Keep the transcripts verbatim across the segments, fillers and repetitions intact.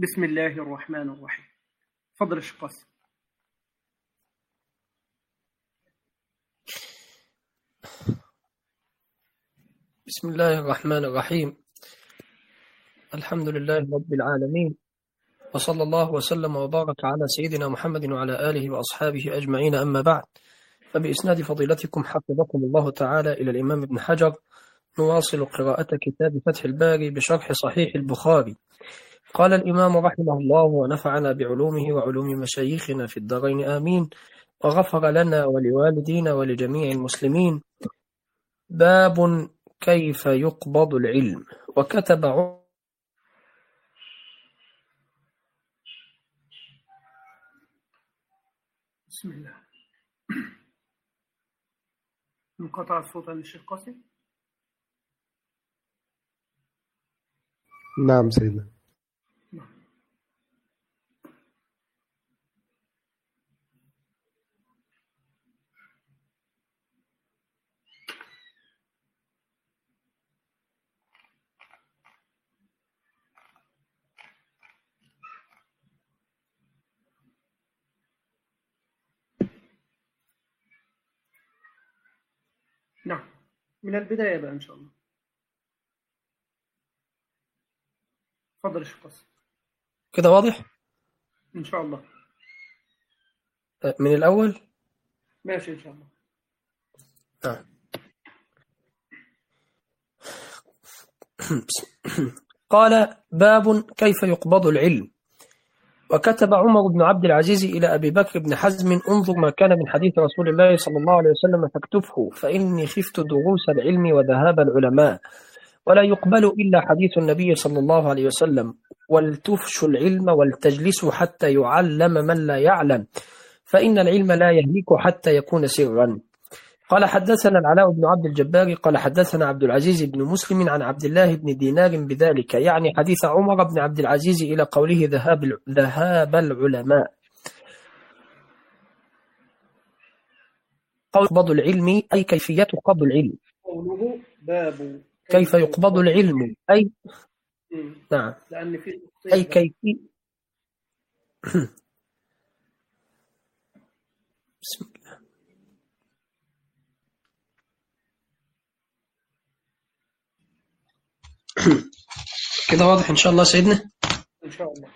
بسم الله الرحمن الرحيم. فضل الشقاس. بسم الله الرحمن الرحيم. الحمد لله رب العالمين، وصلى الله وسلم وبارك على سيدنا محمد وعلى آله وأصحابه أجمعين، أما بعد، فبإسناد فضيلتكم حفظكم الله تعالى إلى الإمام ابن حجر نواصل قراءة كتاب فتح الباري بشرح صحيح البخاري. قال الإمام رحمه الله ونفعنا بعلومه وعلوم مشايخنا في الدارين آمين، وغفر لنا ولوالدينا ولجميع المسلمين. باب كيف يقبض العلم. وكتب عمر بسم الله. انقطع الصوت عن الشيخ قاسم. نعم سيدنا. نعم، من البداية بقى إن شاء الله. فضل الشيخ قاسم. كده واضح؟ إن شاء الله. من الأول؟ ماشي إن شاء الله. نعم. قال: باب كيف يقبض العلم. وكتب عمر بن عبد العزيز إلى أبي بكر بن حزم: انظر ما كان من حديث رسول الله صلى الله عليه وسلم فاكتبه، فإني خفت دروس العلم وذهاب العلماء، ولا يقبل إلا حديث النبي صلى الله عليه وسلم. ولتفشوا العلم ولتجلسوا حتى يعلم من لا يعلم، فإن العلم لا يهلك حتى يكون سرا. قال: حدثنا العلاء بن عبد الجبار قال حدثنا عبد العزيز بن مسلم عن عبد الله بن دينار بذلك، يعني حديث عمر بن عبد العزيز إلى قوله ذهاب ذهاب العلماء. قول قبض العلم أي كيفية قبض العلم. قوله باب كيف يقبض العلم أي مم. نعم لأن في أي كيفية. بسم الله. كده واضح إن شاء الله سيدنا؟ إن شاء الله.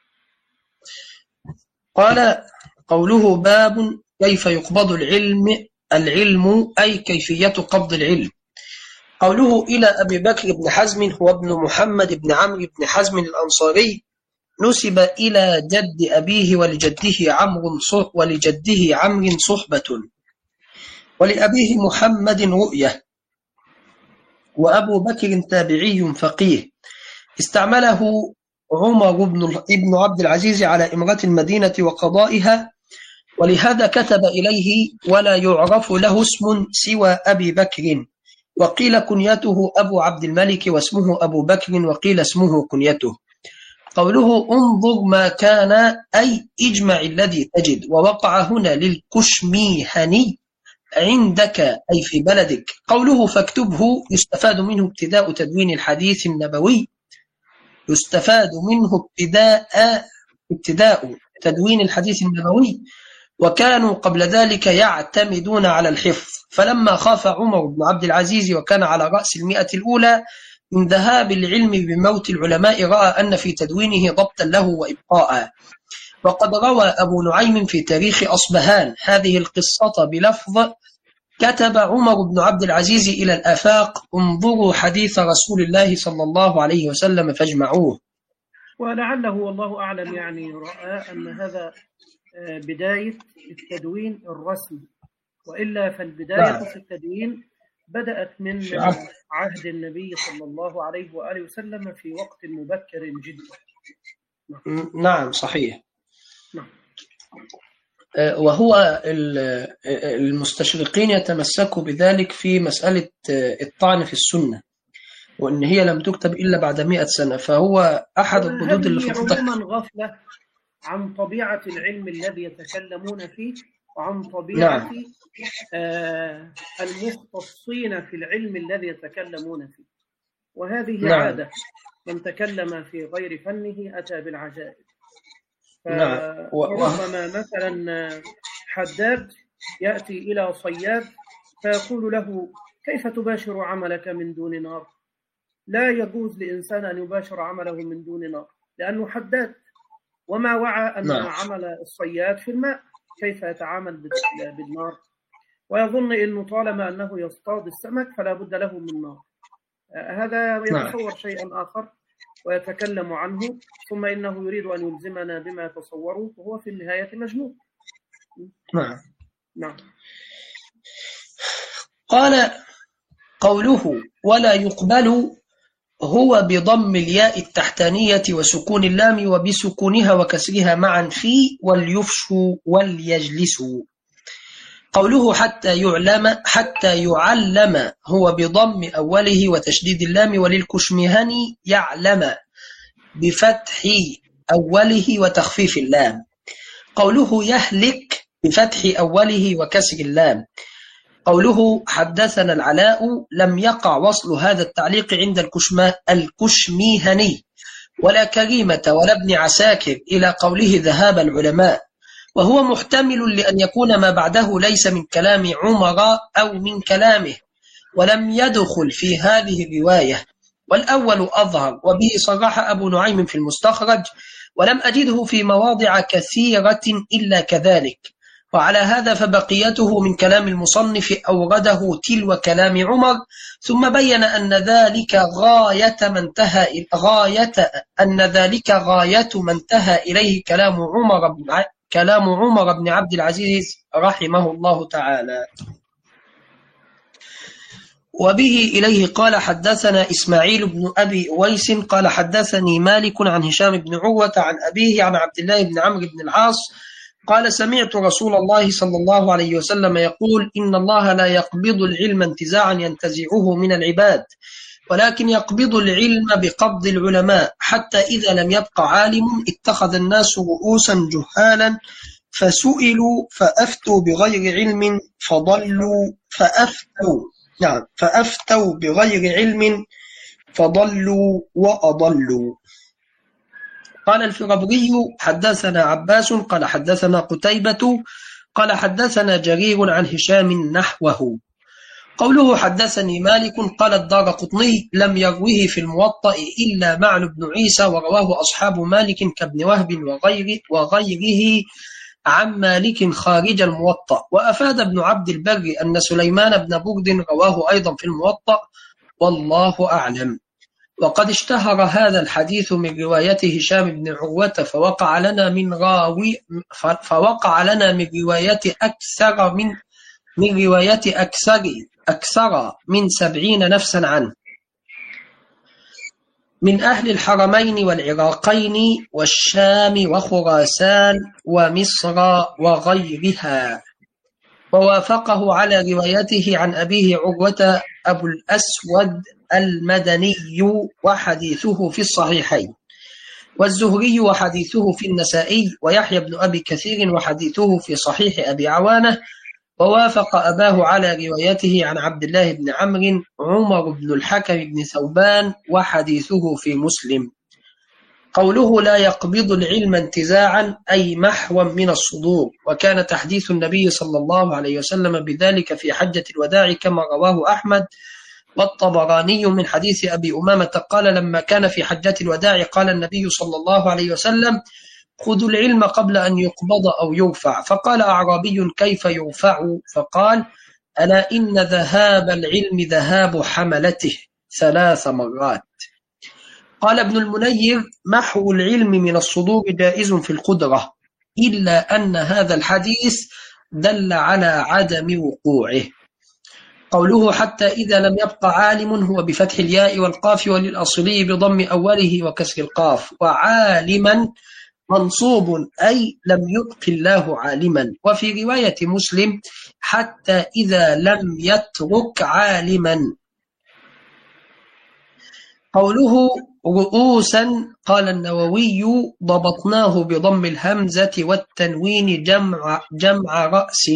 قال: قوله باب كيف يقبض العلم العلم أي كيفية قبض العلم. قوله إلى أبي بكر بن حزم هو ابن محمد بن عمرو بن حزم الأنصاري، نسب إلى جد أبيه ولجده عمرو ولجده عمرو صحبة، ولأبيه محمد رؤية، وأبو بكر تابعي فقيه، استعمله عمر بن ابن عبد العزيز على إمرة المدينة وقضائها، ولهذا كتب إليه: ولا يعرف له اسم سوى أبي بكر، وقيل كنيته أبو عبد الملك واسمه أبو بكر، وقيل اسمه كنيته. قوله انظر ما كان أي اجمع الذي تجد، ووقع هنا للكشميهني عندك أي في بلدك. قوله فاكتبه يستفاد منه ابتداء تدوين الحديث النبوي، يستفاد منه ابتداء ابتداء تدوين الحديث النبوي، وكانوا قبل ذلك يعتمدون على الحفظ، فلما خاف عمر بن عبد العزيز وكان على رأس المئة الأولى من ذهاب العلم بموت العلماء، رأى أن في تدوينه ضبطا له وإبقاء. وقد روى أبو نعيم في تاريخ أصبهان هذه القصة بلفظ: كتب عمر بن عبد العزيز إلى الآفاق: انظروا حديث رسول الله صلى الله عليه وسلم فاجمعوه. ولعله والله أعلم يعني رأى أن هذا بداية التدوين الرسمي، وإلا فالبداية في التدوين بدأت من عهد النبي صلى الله عليه وآله وسلم في وقت مبكر جدا. نعم صحيح. نعم. وهو المستشرقين يتمسكوا بذلك في مسألة الطعن في السنة، وأن هي لم تكتب إلا بعد مئة سنة، فهو أحد الردود اللي فضلت عموما غفلة عن طبيعة العلم الذي يتكلمون فيه، وعن طبيعة نعم. آه المختصين في العلم الذي يتكلمون فيه، وهذه نعم. عادة من تكلم في غير فنه أتى بالعجائب. فربما مثلا حداد يأتي إلى صياد فيقول له: كيف تباشر عملك من دون نار؟ لا يجوز لإنسان أن يباشر عمله من دون نار، لأنه حداد، وما وعى أن نعم. عمل الصياد في الماء، كيف يتعامل بالنار؟ ويظن أنه طالما أنه يصطاد السمك فلا بد له من نار. هذا يتصور نعم. شيئا آخر ويتكلم عنه، ثم إنه يريد أن يلزمنا بما يتصوره، وهو في النهاية مجنون. نعم. نعم. قال: قوله ولا يقبل هو بضم الياء التحتانية وسكون اللام وبسكونها وكسرها معا في وليفشوا وليجلسوا. قوله حتى يعلم حتى يعلم هو بضم أوله وتشديد اللام، وللكشمهني يعلم بفتح أوله وتخفيف اللام. قوله يهلك بفتح أوله وكسر اللام. قوله حدثنا العلاء لم يقع وصل هذا التعليق عند الكشميهني ولا كريمة ولا ابن عساكر إلى قوله ذهاب العلماء، وهو محتمل لأن يكون ما بعده ليس من كلام عمر أو من كلامه، ولم يدخل في هذه الرواية، والأول أظهر، وبه صرح أبو نعيم في المستخرج، ولم أجده في مواضع كثيرة إلا كذلك. وعلى هذا فبقيته من كلام المصنف أورده تلو كلام عمر، ثم بين أن ذلك غاية من انتهى غاية أن ذلك غاية من انتهى إليه كلام عمر بن كلام عمر بن عبد العزيز رحمه الله تعالى. وبه إليه قال حدثنا إسماعيل بن أبي أويس قال حدثني مالك عن هشام بن عروة عن أبيه عن عبد الله بن عمرو بن العاص قال سمعت رسول الله صلى الله عليه وسلم يقول: إن الله لا يقبض العلم انتزاعا ينتزعه من العباد، ولكن يقبض العلم بقبض العلماء، حتى إذا لم يبق عالم اتخذ الناس رؤوسا جهالا فسئلوا فأفتوا بغير علم فضلوا فأفتوا نعم فأفتوا بغير علم فضلوا وأضلوا. قال الفربري حدثنا عباس قال حدثنا قتيبة قال حدثنا جرير عن هشام نحوه. قوله حدثني مالك قال الدارقطني لم يروه في الموطأ إلا معن بن عيسى، ورواه أصحاب مالك كابن وهب وغيره, وغيره عن مالك خارج الموطأ. وأفاد ابن عبد البر أن سليمان بن برد رواه أيضا في الموطأ، والله أعلم. وقد اشتهر هذا الحديث من رواية هشام بن عروة، فوقع لنا من راوي فوقع لنا من رواية أكثر من من رواية أكثر أكثر من سبعين نفسا عنه من أهل الحرمين والعراقين والشام وخراسان ومصر وغيرها. ووافقه على روايته عن أبيه عروة أبو الأسود المدني وحديثه في الصحيحين، والزهري وحديثه في النسائي، ويحيى بن أبي كثير وحديثه في صحيح أبي عوانة. ووافق أباه على روايته عن عبد الله بن عمرو عمر بن الحكم بن ثوبان وحديثه في مسلم. قوله لا يقبض العلم انتزاعا أي محوا من الصدور، وكان تحديث النبي صلى الله عليه وسلم بذلك في حجة الوداع كما رواه أحمد والطبراني من حديث أبي أمامة قال لما كان في حجة الوداع قال النبي صلى الله عليه وسلم: خذوا العلم قبل أن يقبض أو يرفع. فقال أعرابي: كيف يرفع؟ فقال: ألا إن ذهاب العلم ذهاب حملته ثلاث مرات. قال ابن المنير: محو العلم من الصدور جائز في القدرة، إلا أن هذا الحديث دل على عدم وقوعه. قوله حتى إذا لم يبق عالم هو بفتح الياء والقاف، وللأصلي بضم أوله وكسر القاف. وعالما منصوب أي لم يبق الله عالما. وفي رواية مسلم حتى إذا لم يترك عالما. قوله رؤوسا قال النووي ضبطناه بضم الهمزة والتنوين جمع, جمع رأس.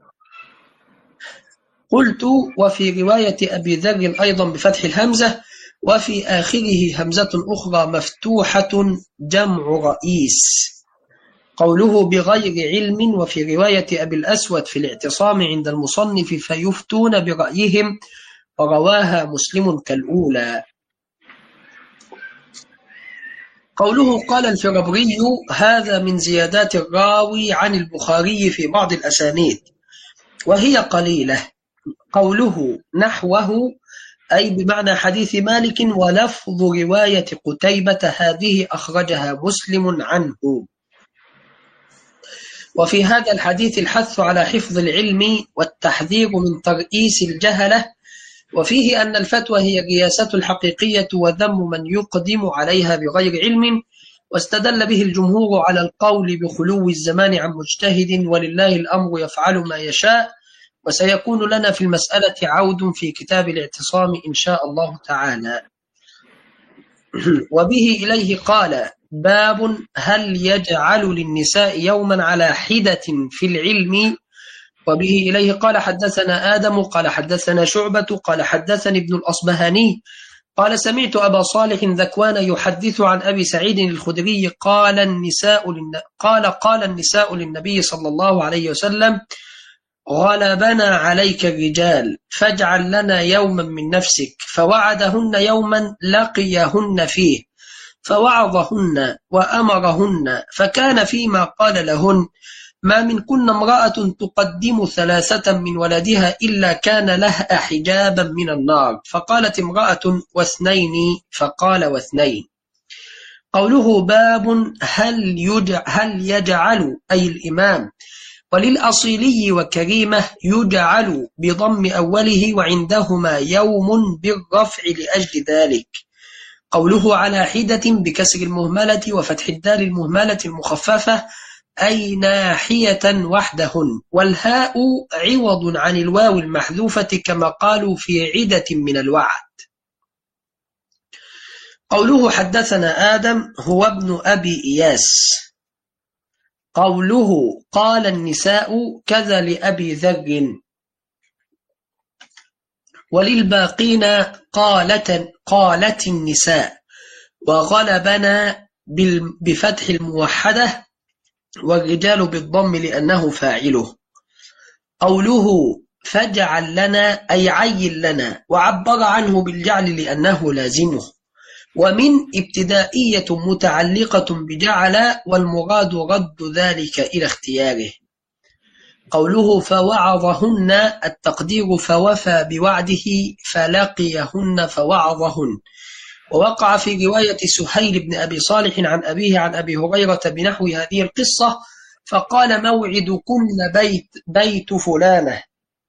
قلت وفي رواية أبي ذر أيضا بفتح الهمزة وفي آخره همزة أخرى مفتوحة جمع رئيس. قوله بغير علم، وفي رواية أبي الأسود في الاعتصام عند المصنف فيفتون برأيهم، ورواها مسلم كالأولى. قوله قال الفربري هذا من زيادات الراوي عن البخاري في بعض الأسانيد وهي قليلة. قوله نحوه أي بمعنى حديث مالك، ولفظ رواية قتيبة هذه أخرجها مسلم عنه. وفي هذا الحديث الحث على حفظ العلم والتحذير من ترئيس الجهلة، وفيه أن الفتوى هي الرياسة الحقيقية وذم من يقدم عليها بغير علم. واستدل به الجمهور على القول بخلو الزمان عن مجتهد، ولله الأمر يفعل ما يشاء. وسيكون لنا في المسألة عود في كتاب الاعتصام إن شاء الله تعالى. وبه إليه قال باب هل يجعل للنساء يوما على حدة في العلم. وبه إليه قال حدثنا آدم قال حدثنا شعبة قال حدثني ابن الأصبهاني قال سمعت أبا صالح ذكوان يحدث عن أبي سعيد الخدري قال النساء للن... قال قال النساء للنبي صلى الله عليه وسلم غلبنا عليك الرجال فاجعل لنا يوما من نفسك، فوعدهن يوما لقيهن فيه فوعظهن وأمرهن، فكان فيما قال لهن ما منكن امرأة تقدم ثلاثة من ولدها إلا كان لها حجابا من النار، فقالت امرأة واثنين، فقال واثنين. قوله باب هل يجعل, هل يجعل أي الإمام، وللأصيلي وكريمة يجعل بضم أوله وعندهما يوم بالرفع لأجل ذلك. قوله على حدة بكسر المهملة وفتح الدال المهملة المخففة أي ناحية وحدهن، والهاء عوض عن الواو المحذوفة كما قالوا في عدة من الوعد. قوله حدثنا آدم هو ابن أبي إياس. قوله قال النساء كذا لأبي ذر. وللباقين قالت, قالت النساء، وغلبنا بفتح الموحدة والرجال بالضم لأنه فاعله. قوله فاجعل لنا أي عين لنا، وعبر عنه بالجعل لأنه لازمه. ومن ابتدائية متعلقة بجعل، والمراد رد ذلك إلى اختياره. قوله فوعظهن التقدير فوفى بوعده فلقيهن فوعظهن. ووقع في رواية سهيل بن أبي صالح عن أبيه عن أبي هريرة بنحو هذه القصة، فقال موعدكن بيت, بيت فلانة،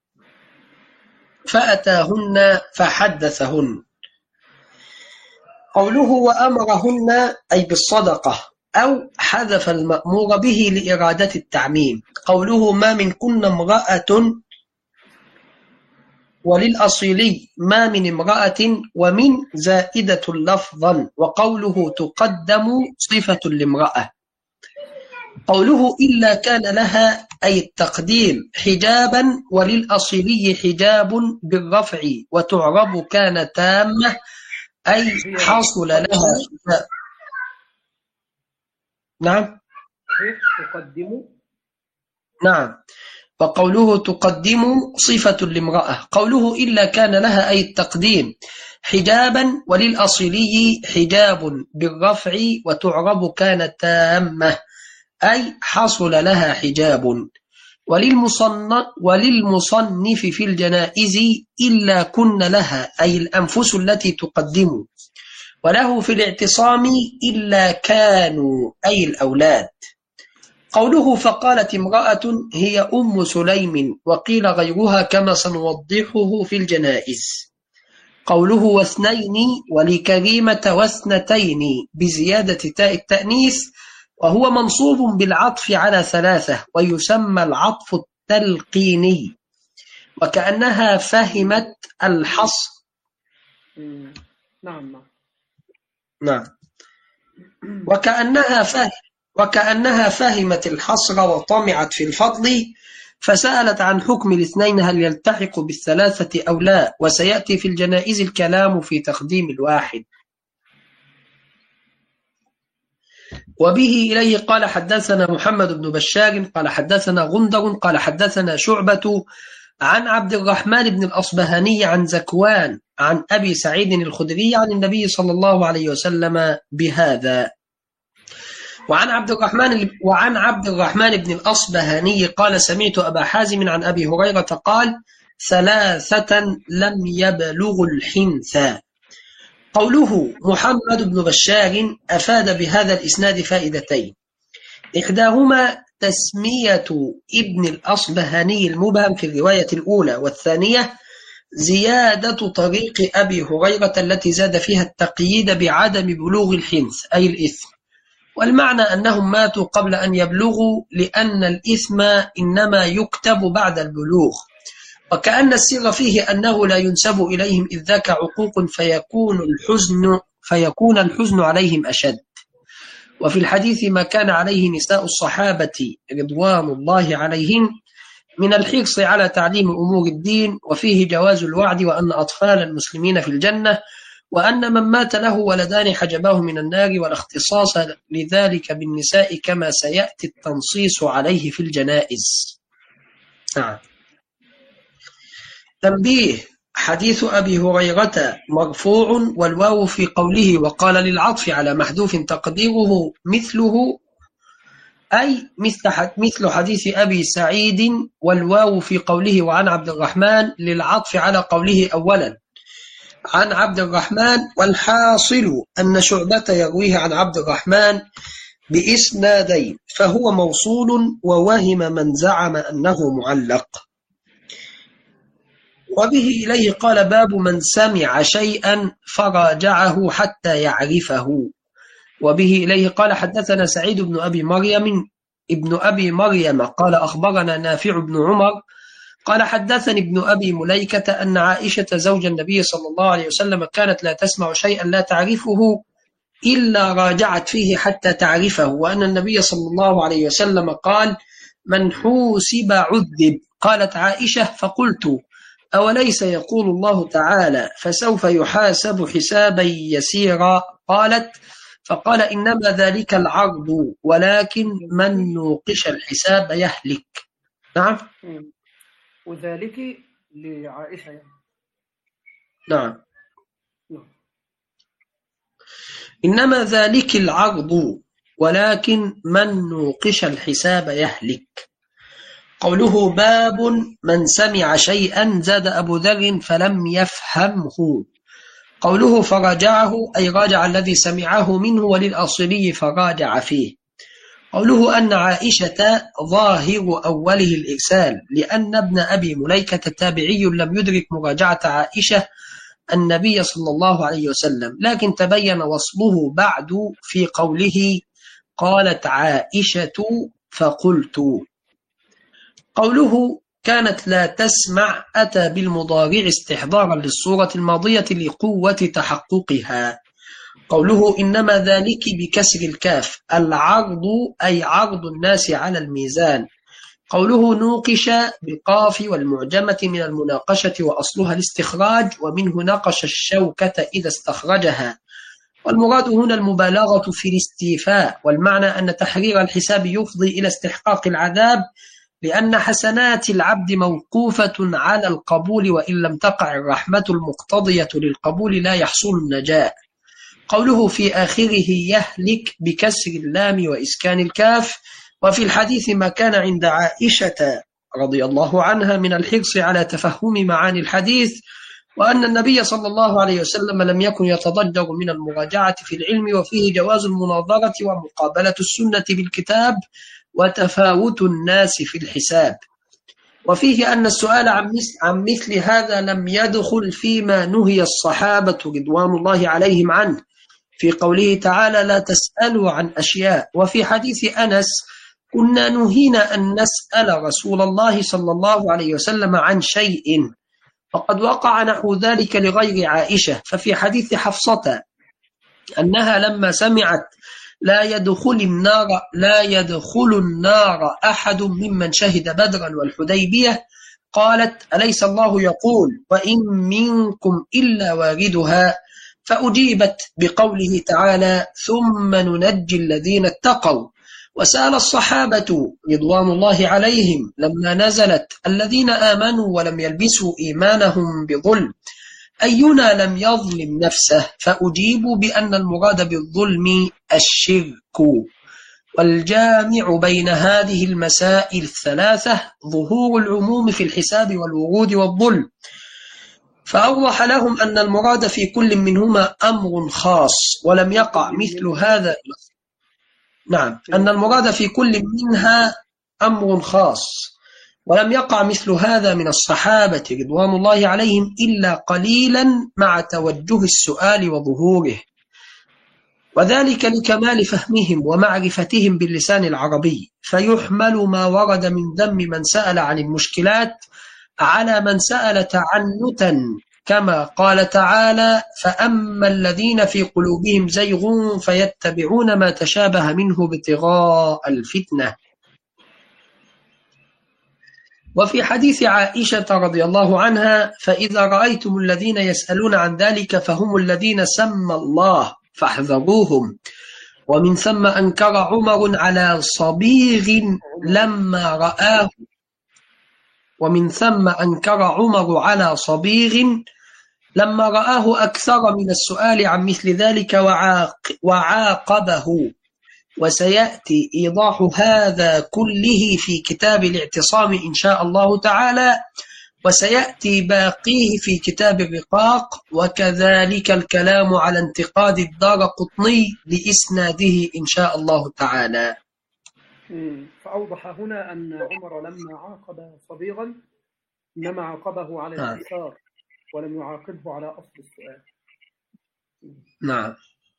فأتاهن فحدثهن. قوله وأمرهن أي بالصدقة، أو حذف المأمور به لإرادة التعميم. قوله ما منكن امرأة، وللأصيلي ما من امرأة، ومن زائدة لفظا. وقوله تقدم صفة لامرأة. قوله إلا كان لها أي التقديم حجابا، وللأصيلي حجاب بالرفع، وتعرب كان تامة أي حصل لها حجاب. نعم تقدم. نعم. وقوله تقدم صفة لامرأة. قوله إلا كان لها أي التقديم حجابا، وللأصيلي حجاب بالرفع، وتعرب كان تامة أي حصل لها حجاب. وللمصنف, وللمصنف في الجنائز إلا كن لها أي الأنفس التي تقدم. وله في الاعتصام إلا كانوا أي الأولاد. قوله فقالت امرأة هي أم سليم، وقيل غيرها كما سنوضحه في الجنائز. قوله واثنين، ولكريمة واثنتين بزيادة تاء التأنيث، وهو منصوب بالعطف على ثلاثة، ويسمى العطف التلقيني. وكأنها فهمت الحصر. نعم نعم. وكأنها فهم وكأنها فهمت الحصر وطمعت في الفضل، فسألت عن حكم الاثنين هل يلتحق بالثلاثة أو لا، وسيأتي في الجنائز الكلام في تقديم الواحد. وبه إليه قال حدثنا محمد بن بشار قال حدثنا غندر قال حدثنا شعبة عن عبد الرحمن بن الأصبهاني عن زكوان عن أبي سعيد الخدري عن النبي صلى الله عليه وسلم بهذا. وعن عبد الرحمن وعن عبد الرحمن بن الأصبهاني قال سمعت أبا حازم عن أبي هريرة قال ثلاثة لم يبلغوا الحنث. قوله محمد بن بشار أفاد بهذا الإسناد فائدتين، إحداهما تسمية ابن الأصبهاني المبهم في الرواية الأولى، والثانية زيادة طريق أبي هريرة التي زاد فيها التقييد بعدم بلوغ الحنث أي الإثم، والمعنى أنهم ماتوا قبل أن يبلغوا لأن الإثم إنما يكتب بعد البلوغ، وكأن السر فيه أنه لا ينسب إليهم إذ ذاك عقوق فيكون الحزن فيكون الحزن عليهم أشد. وفي الحديث ما كان عليه نساء الصحابة رضوان الله عليهم من الحرص على تعليم أمور الدين، وفيه جواز الوعد وأن أطفال المسلمين في الجنة، وأن من مات له ولدان حجباه من النار، ولا اختصاص لذلك بالنساء كما سيأتي التنصيص عليه في الجنائز. نعم. تنبيه: حديث أبي هريرة مرفوع، والواو في قوله وقال للعطف على محذوف تقديره مثله، أي مثل حديث أبي سعيد، والواو في قوله وعن عبد الرحمن للعطف على قوله أولا عن عبد الرحمن، والحاصل أن شعبة يرويه عن عبد الرحمن بإسنادين، فهو موصول، ووهم من زعم أنه معلق. وبه إليه قال باب من سمع شيئا فراجعه حتى يعرفه. وبه إليه قال حدثنا سعيد بن أبي مريم ابن أبي مريم قال أخبرنا نافع بن عمر قال حدثني ابن أبي مليكة أن عائشة زوج النبي صلى الله عليه وسلم كانت لا تسمع شيئا لا تعرفه إلا راجعت فيه حتى تعرفه، وأن النبي صلى الله عليه وسلم قال من حوسب عذب. قالت عائشة فقلت أوليس يقول الله تعالى فسوف يحاسب حسابا يسيرا؟ قالت فقال إنما ذلك العرض ولكن من نوقش الحساب يهلك. نعم. وذلك لعائشة يعني. نعم. إنما ذلك العرض ولكن من نوقش الحساب يهلك. قوله باب من سمع شيئا زاد أبو ذر فلم يفهمه. قوله فراجعه أي راجع الذي سمعه منه، وللأصلي فراجع فيه. قوله أن عائشة ظاهر أوله الإرسال، لأن ابن أبي مليكة تابعي لم يدرك مراجعة عائشة النبي صلى الله عليه وسلم، لكن تبين وصله بعد في قوله قالت عائشة فقلت. قوله كانت لا تسمع أتى بالمضارع استحضارا للصورة الماضية لقوة تحققها. قوله إنما ذلك بكسر الكاف، العرض أي عرض الناس على الميزان. قوله نوقش بالقاف والمعجمة من المناقشة وأصلها الاستخراج، ومنه نقش الشوكة إذا استخرجها، والمراد هنا المبالغة في الاستيفاء، والمعنى أن تحرير الحساب يفضي إلى استحقاق العذاب، لأن حسنات العبد موقوفة على القبول، وإن لم تقع الرحمة المقتضية للقبول لا يحصل النجاة. قوله في آخره يهلك بكسر اللام وإسكان الكاف. وفي الحديث ما كان عند عائشة رضي الله عنها من الحرص على تفهم معاني الحديث، وأن النبي صلى الله عليه وسلم لم يكن يتضجر من المراجعة في العلم، وفيه جواز المناظرة ومقابلة السنة بالكتاب وتفاوت الناس في الحساب. وفيه أن السؤال عن مثل, عن مثل هذا لم يدخل فيما نهي الصحابة رضوان الله عليهم عنه في قوله تعالى لا تسألوا عن أشياء. وفي حديث أنس كنا نهينا أن نسأل رسول الله صلى الله عليه وسلم عن شيء، فقد وقع نحو ذلك لغير عائشة. ففي حديث حفصة أنها لما سمعت لا يدخل النار لا يدخل النار أحد ممن شهد بدرا والحديبية. قالت: أليس الله يقول: وإن منكم إلا واردها؟ فأجيبت بقوله تعالى: ثم ننجي الذين اتقوا. وسأل الصحابة رضوان الله عليهم لما نزلت: الذين آمنوا ولم يلبسوا إيمانهم بظلم أينا لم يظلم نفسه؟ فأجيبوا بأن المراد بالظلم الشرك. والجامع بين هذه المسائل الثلاثة ظهور العموم في الحساب والورود والظلم. فأوضح لهم أن المراد في كل منهما أمر خاص ولم يقع مثل هذا. نعم، أن المراد في كل منها أمر خاص ولم يقع مثل هذا من الصحابة رضوان الله عليهم إلا قليلا مع توجه السؤال وظهوره، وذلك لكمال فهمهم ومعرفتهم باللسان العربي. فيحمل ما ورد من ذم من سأل عن المشكلات على من سأل تعنتا، كما قال تعالى: فأما الذين في قلوبهم زيغ فيتبعون ما تشابه منه ابتغاء الفتنة. وفي حديث عائشة رضي الله عنها: فإذا رأيتم الذين يسألون عن ذلك فهم الذين سمى الله فاحذروهم. ومن ثم أنكر عمر على صبيغ لما رآه ومن ثم أنكر عمر على صبيغ لما رآه أكثر من السؤال عن مثل ذلك وعاقبه. وسيأتي إيضاح هذا كله في كتاب الاعتصام إن شاء الله تعالى، وسيأتي باقيه في كتاب الرقاق، وكذلك الكلام على انتقاد الدارقطني لإسناده إن شاء الله تعالى. فأوضح هنا أن عمر لما عاقب صبيغا إنما عاقبه على الإنكار ولم يعاقبه على أصل السؤال. نعم.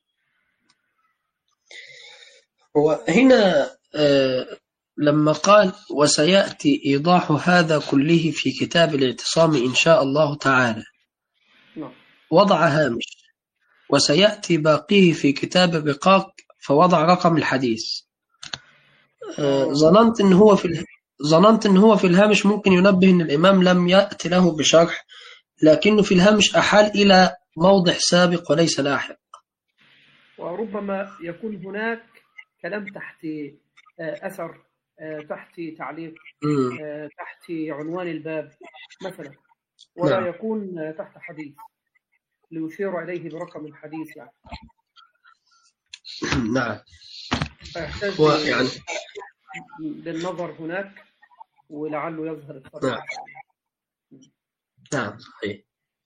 وهنا آه لما قال وسيأتي إيضاح هذا كله في كتاب الاعتصام إن شاء الله تعالى، نعم. وضع هامش وسيأتي باقيه في كتاب الرقاق، فوضع رقم الحديث. آه ظننت إن هو في ظننت إن هو في الهامش ممكن ينبه إن الإمام لم يأتي له بشرح، لكنه في الهامش أحال إلى موضع سابق وليس لاحق. وربما يكون هناك كلام تحت أثر، تحت تعليق، تحت عنوان الباب مثلا، ولا نعم. يكون تحت حديث ليشير إليه برقم الحديث يعني. نعم. فيحتاج يعني للنظر هناك ولعله يظهر الفرق. نعم. نعم صحيح.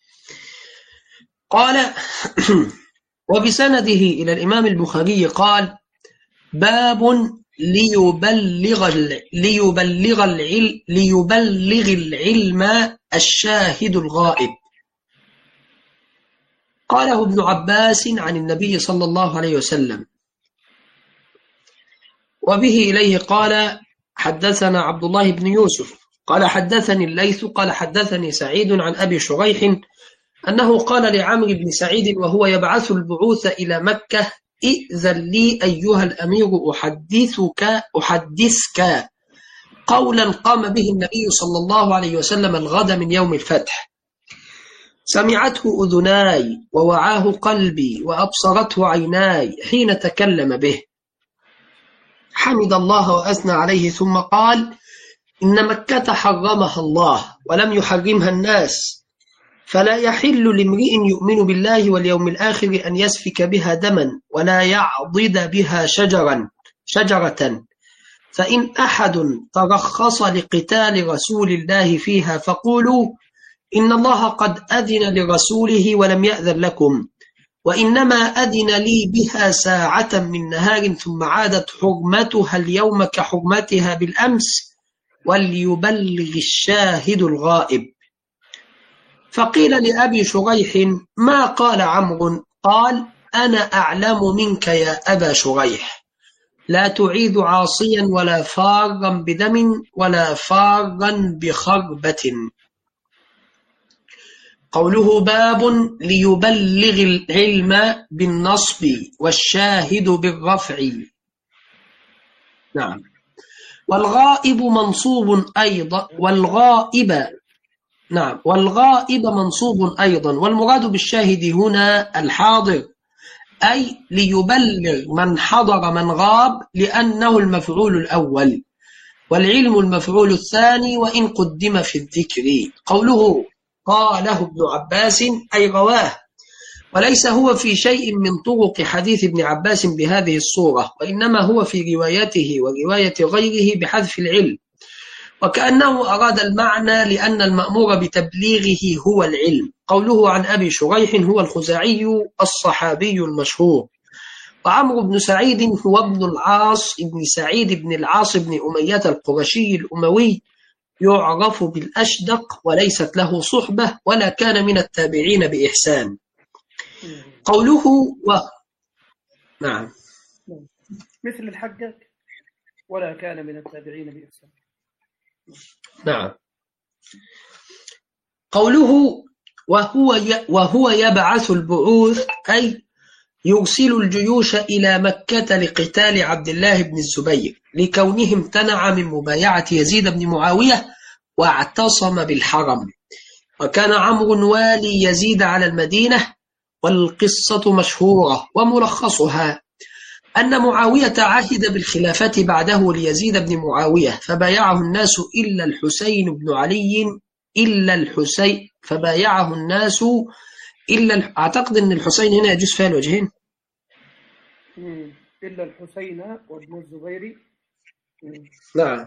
قال وبسنده إلى الإمام البخاري قال: باب ليبلغ ليبلغ العلم ليبلغ العلم الشاهد الغائب. قاله ابن عباس عن النبي صلى الله عليه وسلم. وبه إليه قال: حدثنا عبد الله بن يوسف قال حدثني الليث قال حدثني سعيد عن أبي شريح أنه قال لعمرو بن سعيد وهو يبعث البعوث إلى مكة: إذن لي أيها الأمير أحدثك أحدثك قولا قام به النبي صلى الله عليه وسلم الغد من يوم الفتح، سمعته أذناي ووعاه قلبي وأبصرته عيناي حين تكلم به. حمد الله وأثنى عليه ثم قال: إن مكة حرمها الله ولم يحرمها الناس، فلا يحل لامرئ يؤمن بالله واليوم الآخر أن يسفك بها دما ولا يعضد بها شجرا شجرة، فإن أحد ترخص لقتال رسول الله فيها فقولوا إن الله قد أذن لرسوله ولم يأذن لكم، وإنما أذن لي بها ساعة من نهار ثم عادت حرمتها اليوم كحرمتها بالأمس، وليبلغ الشاهد الغائب. فقيل لأبي شريح: ما قال عمرو؟ قال: أنا أعلم منك يا أبا شريح، لا تعيد عاصيا ولا فارا بدم ولا فارا بخربة. قوله باب ليبلغ العلم بالنصب والشاهد بالرفع. نعم. والغائب منصوب أيضا والغائب نعم والغائب منصوب أيضا، والمراد بالشاهد هنا الحاضر، أي ليبلغ من حضر من غاب، لأنه المفعول الأول، والعلم المفعول الثاني وإن قدم في الذكر. قوله قاله ابن عباس أي رواه، وليس هو في شيء من طرق حديث ابن عباس بهذه الصورة، وإنما هو في روايته ورواية غيره بحذف العلم، وكأنه أراد المعنى لأن المأمور بتبليغه هو العلم. قوله عن أبي شريح هو الخزاعي الصحابي المشهور، وعمرو بن سعيد هو ابن العاص بن سعيد بن العاص بن أمية القرشي الأموي، يعرف بالأشدق، وليست له صحبة ولا كان من التابعين بإحسان. قوله و نعم مثل الحجاج ولا كان من التابعين بإحسان. نعم. قوله وهو ي... وهو يبعث البعوث أي يرسل الجيوش إلى مكة لقتال عبد الله بن الزبير، لكونه امتنع من مبايعة يزيد بن معاوية واعتصم بالحرم، وكان عمرو والي يزيد على المدينة. والقصة مشهورة، وملخصها أن معاوية عهد بالخلافة بعده ليزيد بن معاوية، فبايعه الناس إلا الحسين بن علي إلا الحسين فبايعه الناس إلا أعتقد أن الحسين هنا يجوز فيها الوجهين، إلا الحسين وابن الزبير. نعم.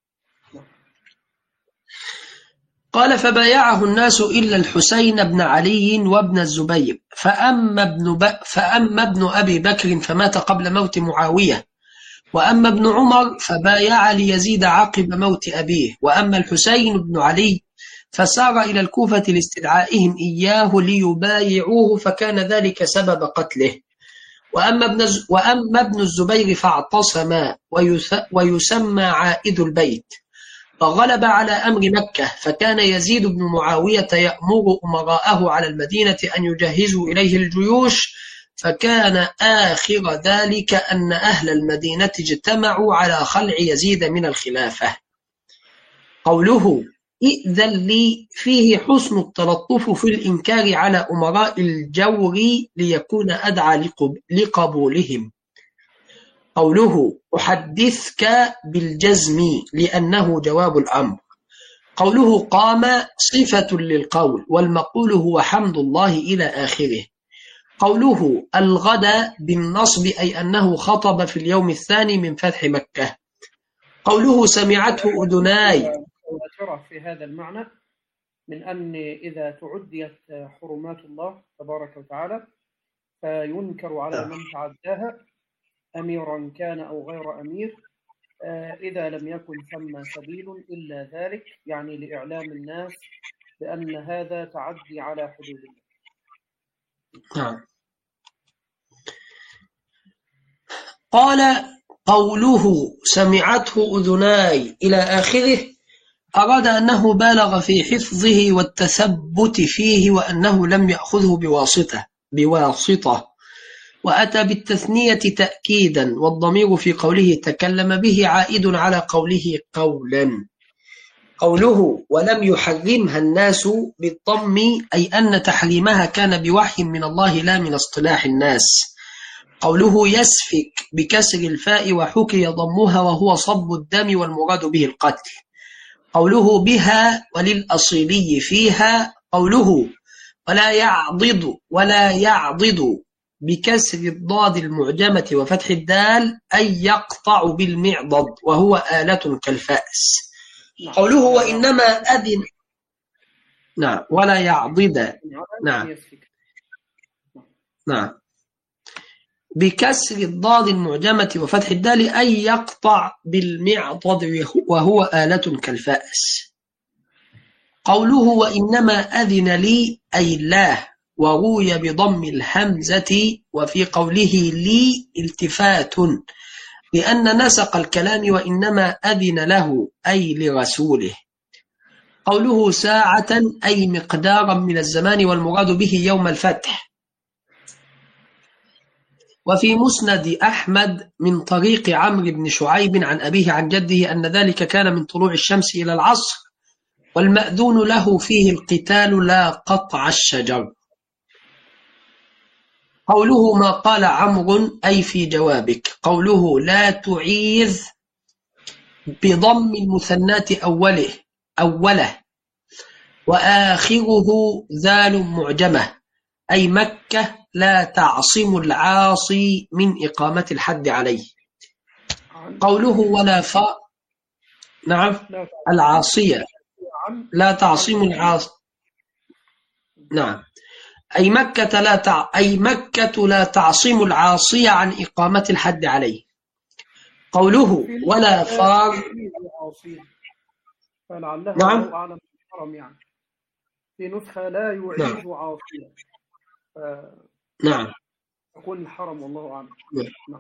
قال فبايعه الناس إلا الحسين بن علي وابن الزبير، فأما ابن, ب... فأما ابن أبي بكر فمات قبل موت معاوية، وأما ابن عمر فبايع ليزيد عقب موت أبيه، وأما الحسين بن علي فسار إلى الكوفة لاستدعائهم إياه ليبايعوه، فكان ذلك سبب قتله. وأما ابن, ز... وأما ابن الزبير فاعتصم ويس... ويسمى عائد البيت، فغلب على أمر مكة، فكان يزيد بن معاوية يأمر أمراءه على المدينة أن يجهزوا إليه الجيوش، فكان آخر ذلك أن أهل المدينة اجتمعوا على خلع يزيد من الخلافة. قوله إذن لي فيه حسن التلطف في الإنكار على أمراء الجور ليكون أدعى لقبولهم. قوله أحدثك بالجزم لأنه جواب الأمر. قوله قام صفة للقول، والمقول هو حمد الله إلى آخره. قوله الغد بالنصب أي أنه خطب في اليوم الثاني من فتح مكة. قوله سمعته أذناي في هذا المعنى من أن إذا تعديت حرمات الله تبارك وتعالى فينكر على من تعداها أميرا كان أو غير أمير، إذا لم يكن ثم سبيل إلا ذلك، يعني لإعلام الناس بأن هذا تعدي على حدود الله. قال قوله سمعته أذناي إلى آخره أراد أنه بالغ في حفظه والتثبت فيه، وأنه لم يأخذه بواسطة بواسطة وأتى بالتثنية تأكيدا، والضمير في قوله تكلم به عائد على قوله قولا. قوله ولم يحرمها الناس بالضم أي أن تحريمها كان بوحي من الله لا من اصطلاح الناس. قوله يسفك بكسر الفاء وحكي ضمها وهو صب الدم والمراد به القتل. قوله بها وللأصيلي فيها. قوله ولا يعضد ولا يعضد بكسر الضاد المعجمة وفتح الدال أي يقطع بالمعضد وهو آلة كالفأس. قوله وإنما أذن نعم ولا يعضد نعم نعم بكسر الضاد المعجمة وفتح الدال أي يقطع بالمعضد وهو آلة كالفأس. قوله وإنما أذن لي أي الله، وروي بضم الهمزة، وفي قوله لي التفات لأن نسق الكلام وإنما أذن له أي لرسوله. قوله ساعة أي مقدارا من الزمان، والمراد به يوم الفتح. وفي مسند أحمد من طريق عمرو بن شعيب عن أبيه عن جده أن ذلك كان من طلوع الشمس إلى العصر، والمأذون له فيه القتال لا قطع الشجر. قوله ما قال عمرو أي في جوابك. قوله لا تعيذ بضم المثنات أوله أوله وآخره ذال معجمة، أي مكة لا تعصم العاصي من إقامة الحد عليه. قوله ولا فاء نعم العاصية لا تعصم العاصي نعم أي مكة لا تع... أي مكة لا تعصم العاصي عن إقامة الحد عليه. قوله ولا فار نعم أعلم الحرم يعني في نسخة لا يعيد نعم. عاصيا ف... نعم يقول الحرم والله أعلم. نعم.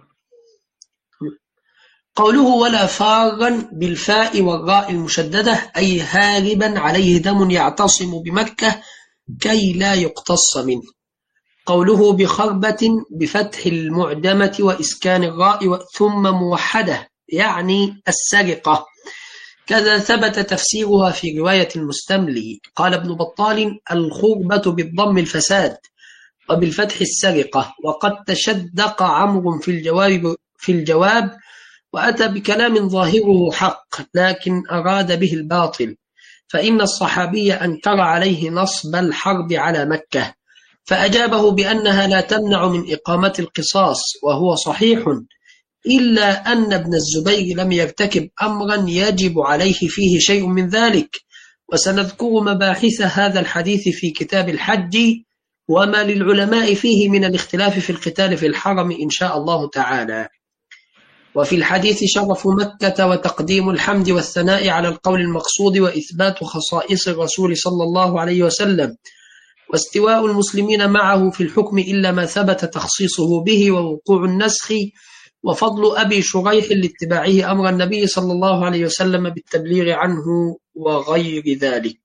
قوله ولا فارا بالفاء والراء المشددة أي هاربا عليه دم يعتصم بمكة كي لا يقتص منه. قوله بخربة بفتح المعجمة وإسكان الراء ثم موحدة يعني السرقة، كذا ثبت تفسيرها في رواية المستملي. قال ابن بطال الخربة بالضم الفساد وبالفتح السرقة، وقد تشدق عمرو في الجواب في الجواب وأتى بكلام ظاهره حق لكن أراد به الباطل، فإن الصحابي أنكر عليه نصب الحرب على مكة فأجابه بأنها لا تمنع من إقامة القصاص، وهو صحيح، إلا أن ابن الزبير لم يرتكب أمرا يجب عليه فيه شيء من ذلك، وسنذكر مباحث هذا الحديث في كتاب الحج وما للعلماء فيه من الاختلاف في القتال في الحرم إن شاء الله تعالى. وفي الحديث شرف مكة وتقديم الحمد والثناء على القول المقصود وإثبات خصائص الرسول صلى الله عليه وسلم، واستواء المسلمين معه في الحكم إلا ما ثبت تخصيصه به، ووقوع النسخ، وفضل أبي شريح لاتباعه أمر النبي صلى الله عليه وسلم بالتبليغ عنه وغير ذلك.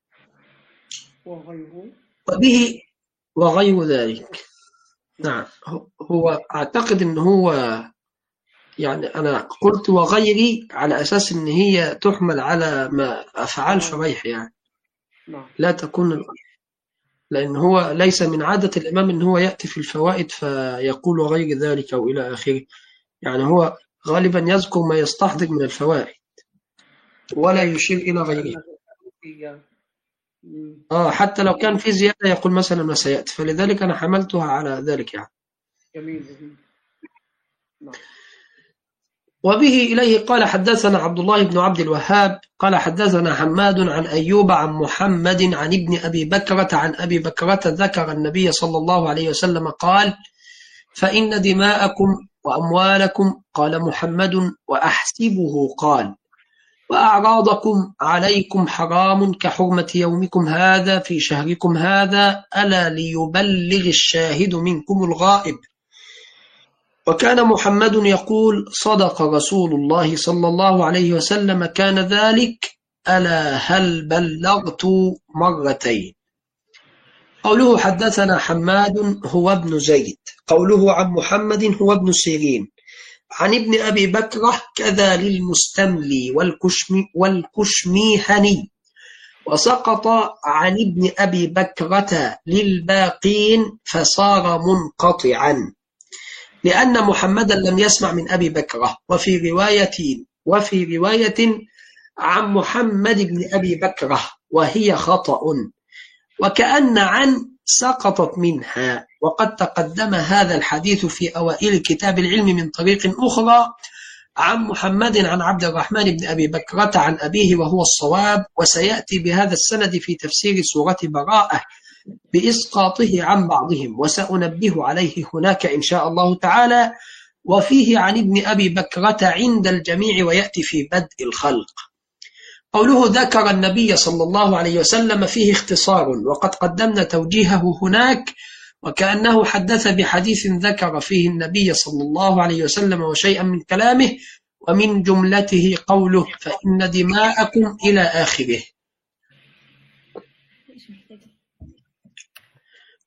وبه وغير ذلك نعم. هو أعتقد أنه هو يعني أنا قلت وغيري على أساس أن هي تحمل على ما أفعال شريح يعني لا تكون، لأن هو ليس من عادة الإمام أن هو يأتي في الفوائد فيقول وغير ذلك أو إلى آخره، يعني هو غالبا يذكر ما يستحضر من الفوائد ولا يشير إلى غيره. آه حتى لو كان في زيادة يقول مثلا ما سيأتي، فلذلك أنا حملتها على ذلك يعني. جميل. وبه إليه قال حدثنا عبد الله بن عبد الوهاب قال حدثنا حماد عن أيوب عن محمد عن ابن أبي بكرة عن أبي بكرة ذكر النبي صلى الله عليه وسلم قال فإن دماءكم وأموالكم قال محمد وأحسبه قال وأعراضكم عليكم حرام كحرمة يومكم هذا في شهركم هذا ألا ليبلغ الشاهد منكم الغائب. وكان محمد يقول صدق رسول الله صلى الله عليه وسلم كان ذلك ألا هل بلغت مرتين. قوله حدثنا حماد هو ابن زيد، قوله عن محمد هو ابن سيرين، عن ابن أبي بكرة كذا للمستملي والكشمي والكشميهني، وسقط عن ابن أبي بكرة للباقين فصار منقطعا لأن محمدا لم يسمع من أبي بكرة. وفي رواية وفي رواية عن محمد بن أبي بكرة وهي خطأ، وكأن عن سقطت منها، وقد تقدم هذا الحديث في أوائل كتاب العلم من طريق أخرى عن محمد عن عبد الرحمن بن أبي بكرة عن أبيه وهو الصواب، وسيأتي بهذا السند في تفسير سورة براءة بإسقاطه عن بعضهم، وسأنبه عليه هناك إن شاء الله تعالى. وفيه عن ابن أبي بكرة عند الجميع ويأتي في بدء الخلق. قوله ذكر النبي صلى الله عليه وسلم فيه اختصار، وقد قدمنا توجيهه هناك، وكأنه حدث بحديث ذكر فيه النبي صلى الله عليه وسلم وشيئا من كلامه، ومن جملته قوله فإن دماءكم إلى آخره.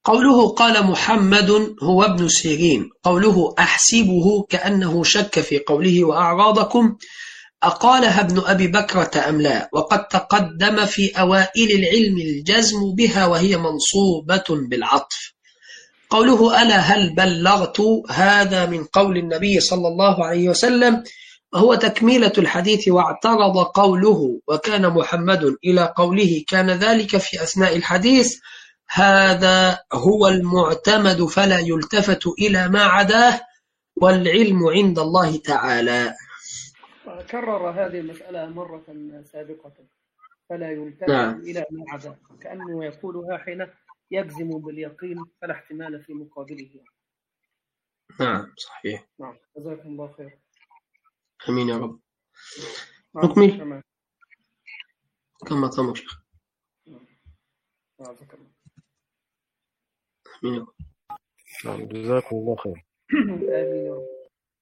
قوله قال محمد هو ابن سيرين، قوله أحسبه كأنه شك في قوله وأعراضكم، أقالها ابن أبي بكرة أم لا؟ وقد تقدم في أوائل العلم الجزم بها وهي منصوبة بالعطف. قوله ألا هل بلغت، هذا من قول النبي صلى الله عليه وسلم وهو تكميلة الحديث. واعترض قوله وكان محمد إلى قوله كان ذلك في أثناء الحديث، هذا هو المعتمد فلا يلتفت إلى ما عداه والعلم عند الله تعالى. كرر هذه المسألة مرة سابقة، فلا يلتفت نعم. إلى ما عداه، كأنه يقولها حين يجزم باليقين فلا احتمال في مقابله. نعم صحيح. نعم جزاكم الله خير. أمين يا رب. نعم. نكمل. تمام. كما تمر شيخ. نعم ذكرنا. أمين يا رب. نعم جزاكم الله خير. آمين يا رب.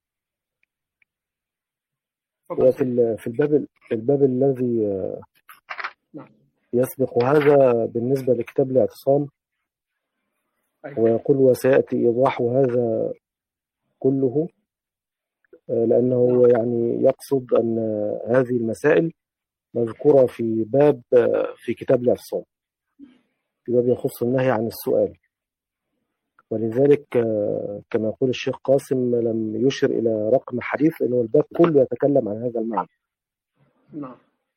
وفي في الباب الباب الذي يسبق هذا بالنسبة لكتاب الاعتصام، ويقول وسيأتي إيضاح هذا كله، لأنه يعني يقصد أن هذه المسائل مذكورة في باب في كتاب الاعتصام، في باب يخص النهي عن السؤال، ولذلك كما يقول الشيخ قاسم لم يشر إلى رقم حديث، لأنه الباب كله يتكلم عن هذا المعنى. نعم.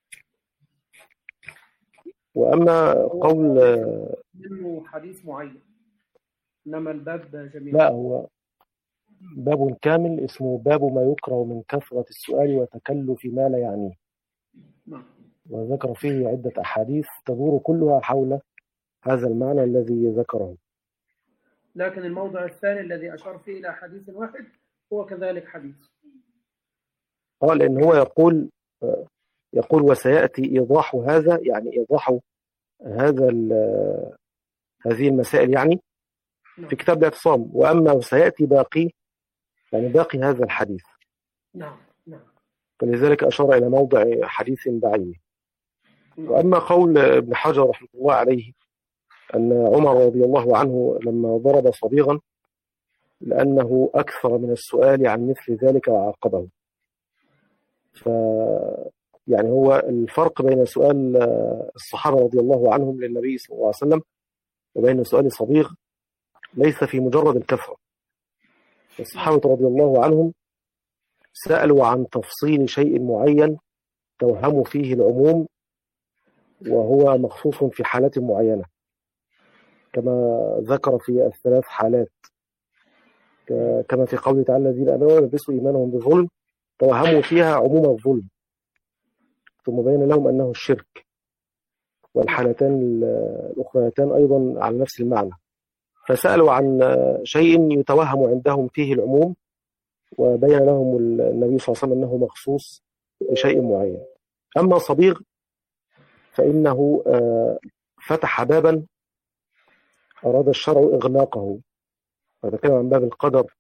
وأما قول منه حديث معين، إنما الباب جميل. لا، هو باب كامل اسمه باب ما يكره من كثرة السؤال وتكلف ما لا يعنيه. نعم. وذكر فيه عدة أحاديث تدور كلها حول هذا المعنى الذي ذكره. لكن الموضع الثاني الذي أشار فيه إلى حديث واحد هو كذلك حديث. اه لأن هو يقول يقول وسيأتي إيضاح هذا، يعني إيضاح هذا هذه المسائل يعني في كتاب الاعتصام، وأما سيأتي باقي يعني باقي هذا الحديث. نعم نعم. فلذلك أشار إلى موضع حديث بعينه. وأما قول ابن حجر رحمه الله عليه أن عمر رضي الله عنه لما ضرب صبيغا لأنه أكثر من السؤال عن مثل ذلك وعاقبه، ف يعني هو الفرق بين سؤال الصحابة رضي الله عنهم للنبي صلى الله عليه وسلم وبين سؤال صبيغ ليس في مجرد الكثرة. الصحابة رضي الله عنهم سألوا عن تفصيل شيء معين توهموا فيه العموم وهو مخصوص في حالات معينة، كما ذكر في الثلاث حالات، كما في قوله تعالى الذين آمنوا ولبسوا إيمانهم بظلم توهموا فيها عموم الظلم ثم بين لهم أنه الشرك، والحالتان الأخريتان أيضا على نفس المعنى. فسألوا عن شيء يتوهم عندهم فيه العموم وبين لهم النبي صلى الله عليه وسلم أنه مخصوص بشيء معين. أما صبيغ فإنه فتح بابا أراد الشرع إغلاقه، هذا كان عن باب القدر،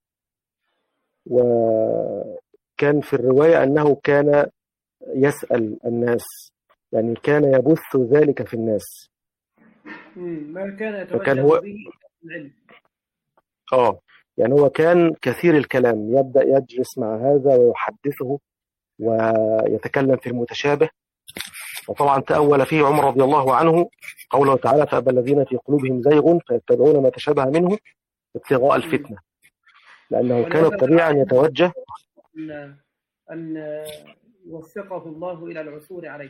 وكان في الرواية أنه كان يسأل الناس، يعني كان يبث ذلك في الناس. ما كان يتوجه فكان هو به العلم. آه يعني هو كان كثير الكلام، يبدأ يجلس مع هذا ويحدثه ويتكلم في المتشابه. وطبعا تأول فيه عمر رضي الله عنه قوله تعالى فأبى الذين في قلوبهم زيغ فيتبعون ما تشابه منه ابتغاء الفتنة، لأنه كان الطبيعي أن يتوجه أن أن يوفقه الله إلى العثور عليه.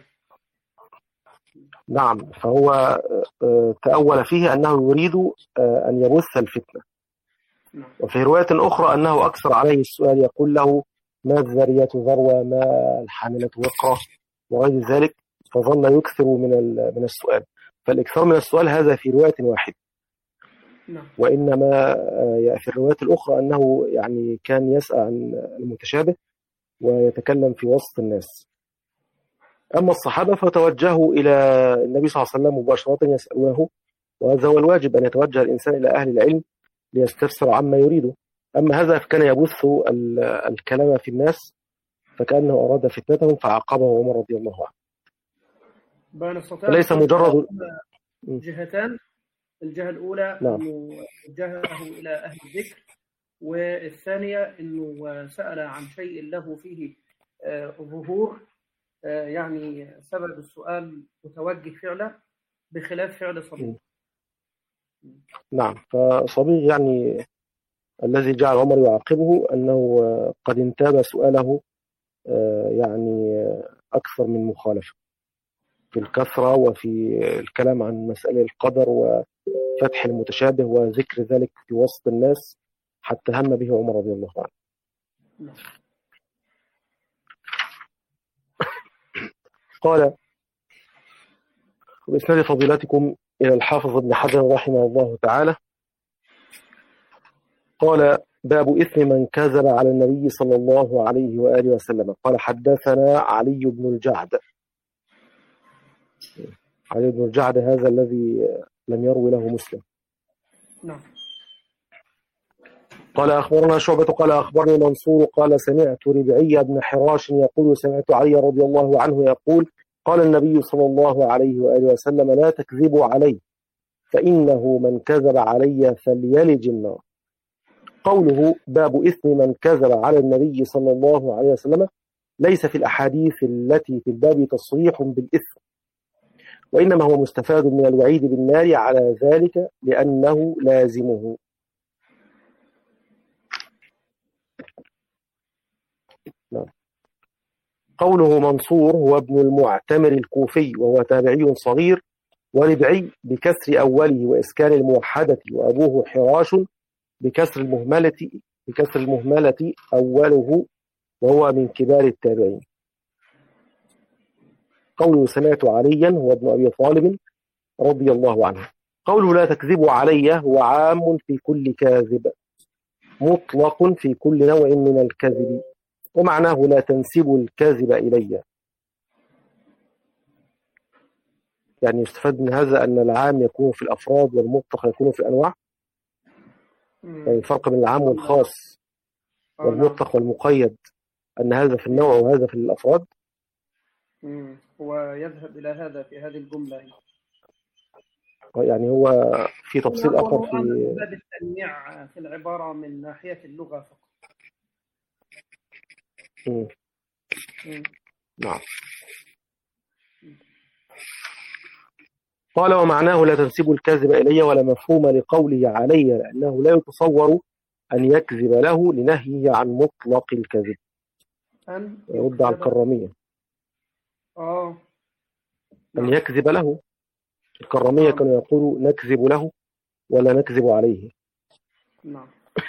نعم، فهو تأول فيه أنه يريد أن يبث الفتنة. وفي رواية أخرى أنه أكثر عليه السؤال، يقول له ما الذرية ذروة، ما الحاملة وقرة وغير ذلك، فظل يكثر من من السؤال. فالإكثار من السؤال هذا في رواية واحدة، وإنما في الرواية الأخرى أنه يعني كان يسأل عن المتشابه ويتكلم في وسط الناس. أما الصحابة فتوجهوا إلى النبي صلى الله عليه وسلم مباشرة يسألونه، وهذا هو الواجب أن يتوجه الإنسان إلى أهل العلم ليستفسر عما يريده. أما هذا فكان يبث الكلام في الناس فكأنه أراد فتنتهم فعاقبه عمر رضي الله عنه. ليس مجرد جهتان، الجهة الأولى نعم. أنه وجهه إلى أهل الذكر، والثانية أنه سأل عن شيء له فيه ظهور، يعني سبب السؤال متوجه فعلا بخلاف فعل صبيغ. نعم. فصبيغ يعني الذي جعل عمر يعاقبه أنه قد انتاب سؤاله يعني أكثر من مخالفة في الكثرة وفي الكلام عن مسألة القدر وفتح المتشابه وذكر ذلك في وسط الناس، حتى هم به عمر رضي الله عنه. قال: بإسناد فضيلتكم إلى الحافظ ابن حجر رحمه الله تعالى، قال: باب إثم من كذب على النبي صلى الله عليه وآله وسلم. قال: حدثنا علي بن الجعد. علي بن الجعد هذا الذي لم يروي له مسلم. نعم. قال: أخبرنا شعبة قال: أخبرني منصور قال: سمعت ربعي بن حراش يقول: سمعت علي رضي الله عنه يقول: قال النبي صلى الله عليه وآله وسلم: لا تكذبوا علي فإنه من كذب علي فليلج النار. قوله باب إثم من كذب على النبي صلى الله عليه وسلم ليس في الأحاديث التي في الباب تصريح بالإثم، وإنما هو مستفاد من الوعيد بالنار على ذلك لأنه لازمه. نعم. قوله منصور هو ابن المعتمر الكوفي وهو تابعي صغير، وربعي بكسر أوله وإسكان الموحدة، وأبوه حراش بكسر المهملة بكسر المهملة أوله وهو من كبار التابعين. قوله سمعت عليا هو ابن أبي طالب رضي الله عنه. قوله لا تكذبوا علي هو عام في كل كاذب مطلق في كل نوع من الكذب، ومعناه لا تنسبوا الكاذب إلي. يعني يستفاد من هذا أن العام يكون في الأفراد والمطلق يكون في الأنواع، يعني الفرق بين العام والخاص والمطلق والمقيد أن هذا في النوع وهذا في الأفراد. هو يذهب إلى هذا في هذه الجملة، يعني هو في تفصيل آخر في باب التنويع في العبارة من ناحية اللغة فقط. مم. نعم. قال: ومعناه لا تنسبوا الكاذب إلي، ولا مفهوم لقوله علي لأنه لا يتصور أن يكذب له لنهيه عن مطلق الكذب. يرد على الكرامية آه. أن يكذب له. الكرامية كانوا يقولوا نكذب له ولا نكذب عليه. نعم.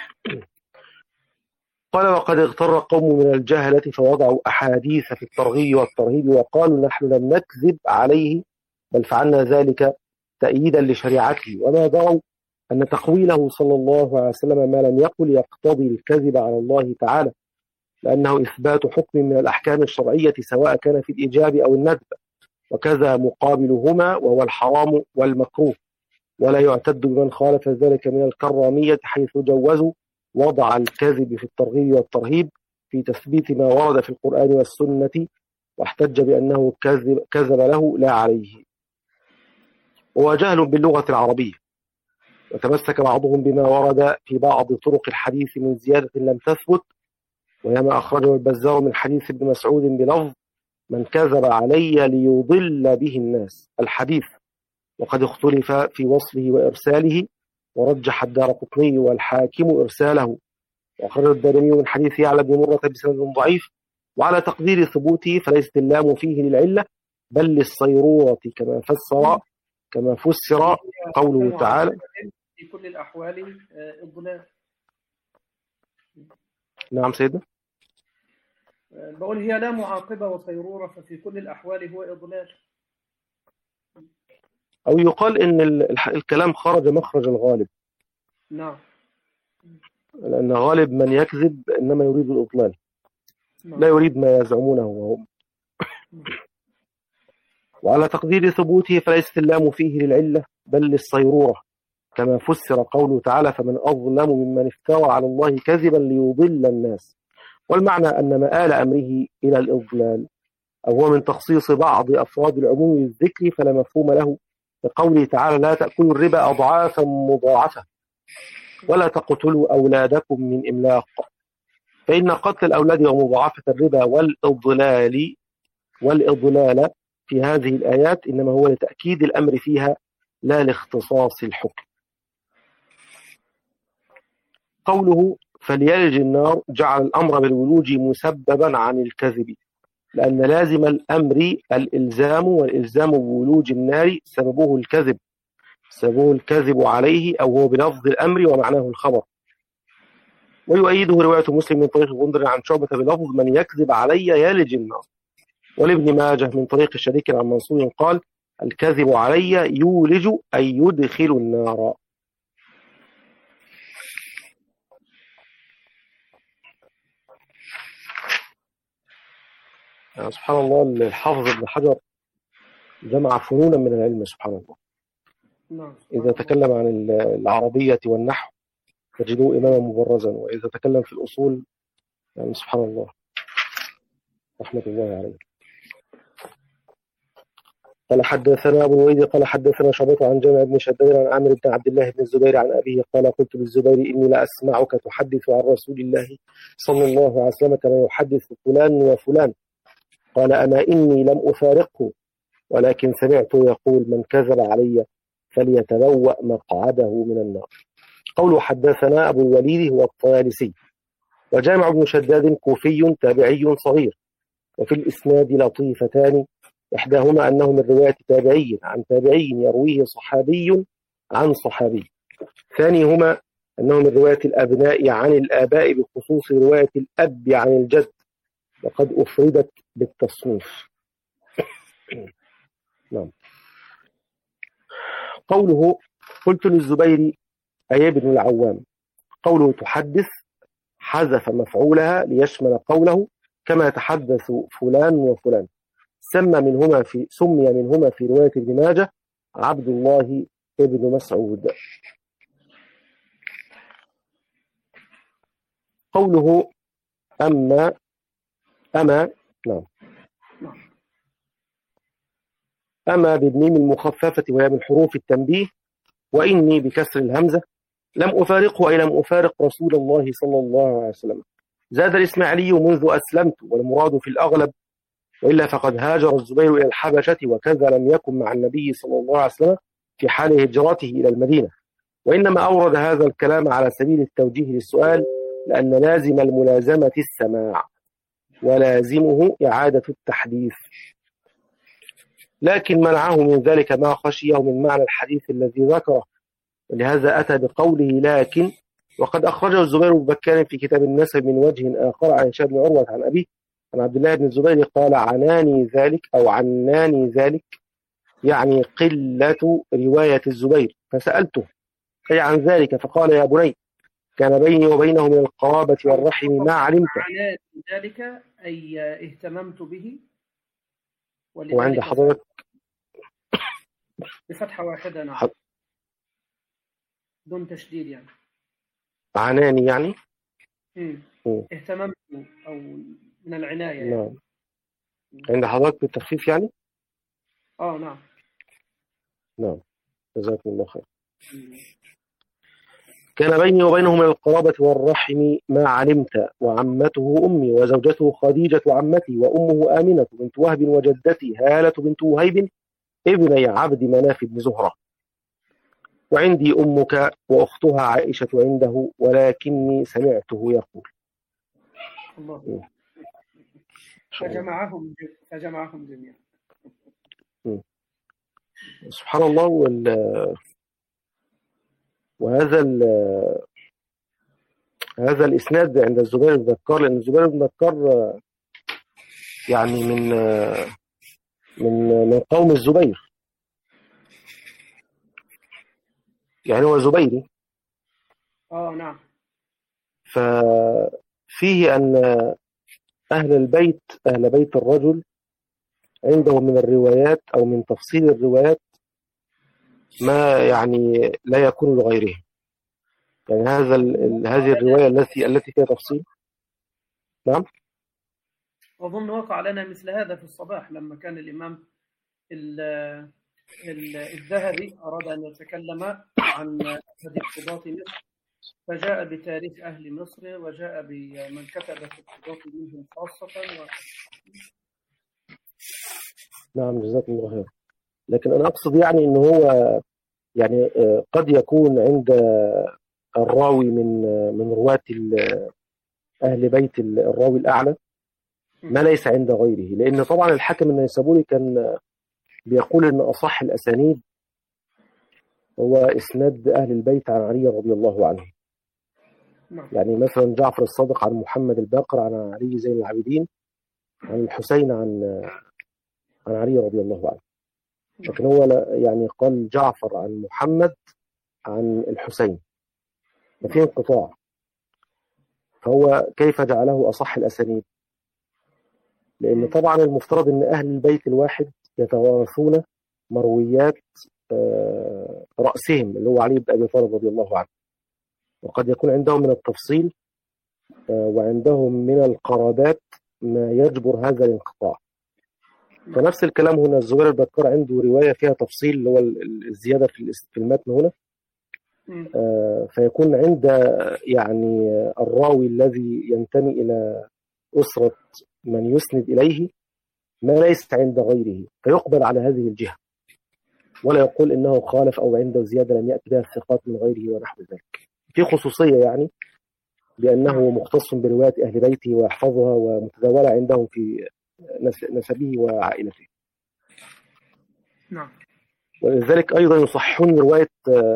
قال: وقد اغتر قوم من الجهلة فوضعوا أحاديث في الترغيب والترهيب وقالوا نحن لم نكذب عليه بل فعلنا ذلك تأييدا لشريعته، وما دروا أن تقويله صلى الله عليه وسلم ما لم يقل يقتضي الكذب على الله تعالى، لأنه إثبات حكم من الأحكام الشرعية سواء كان في الإيجاب أو الندب، وكذا مقابلهما وهو الحرام والمكروه، ولا يعتد بمن خالف ذلك من الكرامية حيث جوزوا وضع الكذب في الترغيب والترهيب في تثبيت ما ورد في القرآن والسنة، واحتج بأنه كذب, كذب له لا عليه. هو جهل باللغة العربية، وتمسك بعضهم بما ورد في بعض طرق الحديث من زيادة لم تثبت، وهي ما أخرجه البزار من حديث ابن مسعود بلفظ من كذب علي ليضل به الناس الحديث، وقد اختلف في وصله وإرساله، ورجح الدارقطني والحاكم إرساله، وأخرج الدارمي من حديث يعلى بن مرة بسند ضعيف، وعلى تقدير ثبوته فليس اللام فيه للعلة بل للصيرورة كما فسر كما فسر قوله تعالى في كل الأحوال إضلال. نعم سيدنا. بقول هي لا معاقبة وصيرورة، ففي كل الأحوال هو إضلال. أو يقال إن الكلام خرج مخرج الغالب. نعم. لأن غالب من يكذب إنما يريد الإضلال، نعم. لا يريد ما يزعمونه وهم. وعلى تقدير ثبوته فليس اللام فيه للعلة بل للصيرورة كما فسر قوله تعالى فمن أظلم ممن افترى على الله كذبا ليضل الناس. والمعنى أن مآل أمره إلى الإضلال، أو هو من تخصيص بعض أفراد العموم بالذكر فلا مفهوم له، لقوله تعالى لا تأكلوا الربا أضعافا مضاعفة ولا تقتلوا أولادكم من إملاق، فإن قتل الأولاد ومضاعفة الربا والإضلال والإضلال في هذه الآيات إنما هو لتأكيد الأمر فيها لا لاختصاص الحكم. قوله فليلج النار جعل الأمر بالولوج مسببا عن الكذب، لأن لازم الأمر الإلزام، والإلزام بولوج النار سببه الكذب سببه الكذب عليه أو هو بلفظ الأمر ومعناه الخبر. ويؤيده رواية مسلم من طريق غندر عن شعبة بلفظ من يكذب علي يلج النار، ولابن ماجه من طريق شريك عن منصور قال الكذب علي يولج أي يدخل النار. يعني سبحان الله الحافظ ابن حجر جمع فنونا من العلم سبحان الله. إذا تكلم عن العربية والنحو تجدوه إماما مبرزا، وإذا تكلم في الأصول يعني سبحان الله رحمة الله عليه. قال حدثنا أبو الوليد قال حدثنا شعبة عن جامع بن شداد عن عامر بن عبد الله بن الزبير عن أبيه قال قلت للزبير إني لا أسمعك تحدث عن رسول الله صلى الله عليه وسلم كما يحدث فلان وفلان. قال أما إني لم أفارقه ولكن سمعته يقول من كذب علي فليتبوأ مقعده من النار. قوله حدثنا أبو الوليد هو الطيالسي، وجامع بن شداد كوفي تابعي صغير، وفي الإسناد لطيفتان إحداهما أنه من رواية تابعي عن تابعي يرويه صحابي عن صحابي، ثانيهما أنه من رواية الأبناء عن الآباء بخصوص رواية الأب عن الجد، وقد أفردت بالتصنيف. نعم. قوله قلت للزبير أي ابن العوام، قوله تحدث حذف مفعولها ليشمل قوله كما يتحدث فلان وفلان. سمى منهما في سمي منهما في رواية ابن ماجه عبد الله ابن مسعود. قوله أما أما نعم أما بالميم المخففة وهي من حروف التنبيه، وإني بكسر الهمزة لم أفارقه أي لم أفارق رسول الله صلى الله عليه وسلم. زاد الإسماعيلي منذ أسلمت، والمراد في الأغلب وإلا فقد هاجر الزبير إلى الحبشة وكذا لم يكن مع النبي صلى الله عليه وسلم في حال هجرته إلى المدينة، وإنما أورد هذا الكلام على سبيل التوجيه للسؤال، لأن لازم الملازمة السماع ولازمه إعادة التحديث، لكن منعه من ذلك ما خشيه من معنى الحديث الذي ذكره، ولهذا أتى بقوله لكن. وقد أخرجه الزبير بن بكار في كتاب النسب من وجه آخر عن هشام بن عروة عن أبيه عن عبد الله بن الزبير قال عناني ذلك أو عناني ذلك، يعني قلة رواية الزبير، فسألته أي عن ذلك فقال يا بني كان بيني وبينه من القرابة والرحم ما علمت. عناني ذلك أي اهتممت به، وعند حضرتك بفتحة واحدة نعم حض... دون تشديد يعني عناني يعني مم. اهتممت أو من العناية يعني. نعم. عند حضرتك بالتخفيف يعني آه نعم نعم جزاكم الله خير. كان بيني وبينه من القرابة والرحم ما علمت، وعمته أمي وزوجته خديجة عمتي وأمه آمنة بنت وهب وجدتي هالة بنت وهيب ابني عبد مناف بن زهرة، وعندي أمك وأختها عائشة عنده ولكني سمعته يقول. الله فجمعهم فجمعهم جميعا. سبحان الله. وال وهذا هذا الإسناد عند الزبير بن بكار، لأن الزبير بن بكار يعني من من من قوم الزبير، يعني هو زبيري. آه نعم. ففيه أن أهل البيت أهل بيت الرجل عندهم من الروايات أو من تفصيل الروايات ما يعني لا يكون لغيره، يعني هذا هذه الرواية التي التي فيها تفصيل. نعم. أظن وقع لنا مثل هذا في الصباح لما كان الإمام الذهبي أراد أن يتكلم عن أحد قضاة مصر، فجاء بتاريخ أهل مصر وجاء بمن كتب في القضاة منهم خاصة و... نعم جزاكم الله خير. لكن أنا أقصد يعني إن هو يعني قد يكون عند الراوي من من رواة أهل بيت الراوي الأعلى ما ليس عند غيره، لأن طبعا الحاكم النيسابوري كان بيقول إن أصح الأسانيد هو إسناد أهل البيت عن علي رضي الله عنه. يعني مثلا جعفر الصادق عن محمد الباقر عن علي زين العابدين عن الحسين عن عن علي رضي الله عنه، لكن هو يعني قال جعفر عن محمد عن الحسين، ففيه انقطاع. فهو كيف جعله أصح الأسانيد؟ لأن طبعا المفترض أن أهل البيت الواحد يتوارثون مرويات رأسهم اللي هو علي بن أبي طالب رضي الله عنه، وقد يكون عندهم من التفصيل وعندهم من القرابات ما يجبر هذا الانقطاع. فنفس الكلام هنا الزبير البكار عنده رواية فيها تفصيل اللي هو الزيادة في المتن هنا، فيكون عند يعني الراوي الذي ينتمي إلى أسرة من يسند إليه ما ليس عند غيره، فيقبل على هذه الجهة ولا يقول إنه خالف أو عنده زيادة لم يأتي بها الثقات من غيره ونحو ذلك. في خصوصية يعني بأنه مختص برواية أهل بيته ويحفظها ومتداولة عندهم في نسبه وعائلته. نعم. ولذلك أيضا يصحون رواية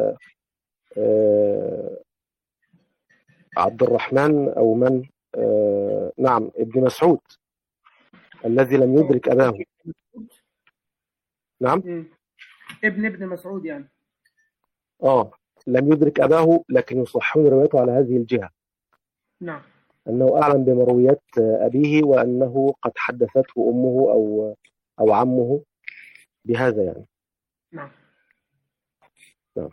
عبد الرحمن أو من نعم ابن مسعود الذي لم يدرك أباه. نعم ابن ابن مسعود يعني آه لم يدرك أباه، لكن يصحون روايته على هذه الجهة. نعم. أنه أعلم بمرويات أبيه وأنه قد حدثته أمه أو أو عمه بهذا يعني. نعم. نعم.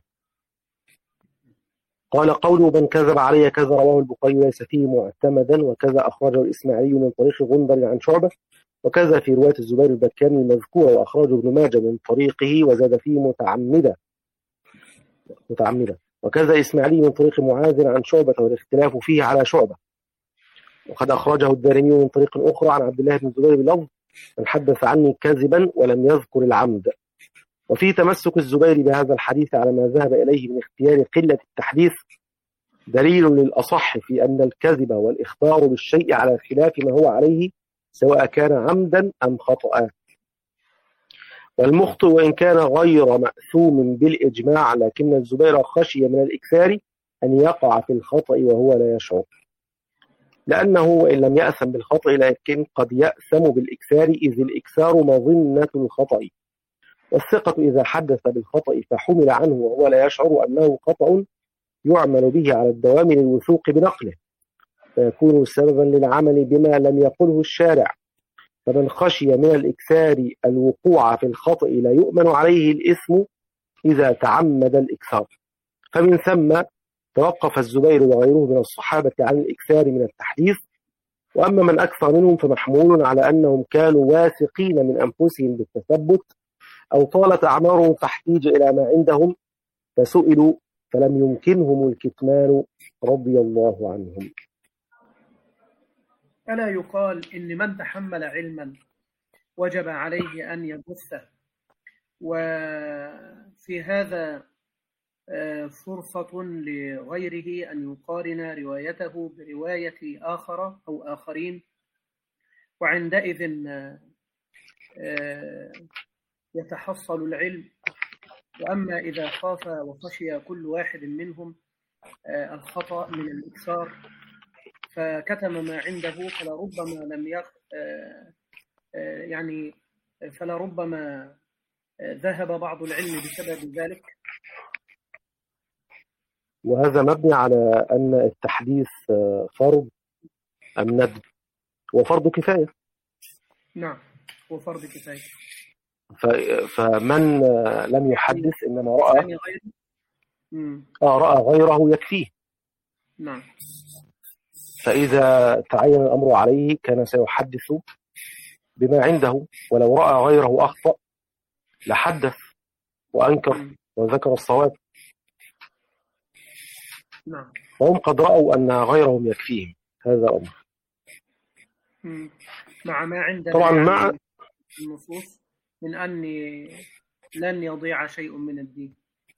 قال قوله من كذب علي كذا رواه البخاري ليس فيه معتمدا، وكذا أخرجه الإسماعيلي من طريق غندر عن شعبة، وكذا في رواية الزبير البكاني المذكورة وأخرجه ابن ماجه من طريقه وزاد فيه متعمدا متعمدا وكذا إسماعيلي من طريق معاذ عن شعبة والاختلاف فيه على شعبة. وقد أخرجه الدارمي من طريق أخرى عن عبد الله بن الزبير بلفظ من حدث عني كذبا ولم يذكر العمد. وفي تمسك الزبير بهذا الحديث على ما ذهب إليه من اختيار قلة التحديث دليل للأصح في أن الكذب والإخبار بالشيء على خلاف ما هو عليه سواء كان عمدا أم خطأ. والمخطئ وإن كان غير مأثوم بالإجماع، لكن الزبير خشي من الإكثار أن يقع في الخطأ وهو لا يشعر، لأنه وإن لم يأثم بالخطأ لكن قد يأثم بالإكثار، إذ الإكثار مظنة الخطأ. والثقة إذا حدث بالخطأ فحمل عنه وهو لا يشعر أنه خطأ يعمل به على الدوام للوثوق بنقله، فيكون سببا للعمل بما لم يقله الشارع. فمن خشي من الإكثار الوقوع في الخطأ لا يؤمن عليه الإثم إذا تعمد الإكثار. فمن ثم توقف الزبير وغيره من الصحابة عن الإكثار من التحديث. وأما من أكثر منهم فمحمول على أنهم كانوا واثقين من أنفسهم بالتثبت أو طالت أعمارهم فاحتيج إلى ما عندهم فسئلوا فلم يمكنهم الكتمان رضي الله عنهم. ألا يقال إن من تحمل علما وجب عليه أن يبثه، وفي هذا فرصة لغيره أن يقارن روايته برواية آخر أو آخرين، وعندئذ يتحصل العلم. وأما إذا خاف وخشي كل واحد منهم الخطأ من الإكثار فكتم ما عنده فلربما لم يخ يعني فلربما ذهب بعض العلم بسبب ذلك. وهذا مبني على أن التحديث فرض أم ندب؟ وفرض كفاية. نعم هو فرض كفاية. فمن لم يحدث إنما رأى آه رأى غيره يكفيه. نعم. فإذا تعين الأمر عليه كان سيحدث بما عنده، ولو رأى غيره أخطأ لحدث وأنكر وذكر الصواب. نعم. وهم قد رأوا أن غيرهم يكفيهم هذا الأمر. مع ما عندنا طبعا يعني مع النصوص من أن لن يضيع شيء من الدين.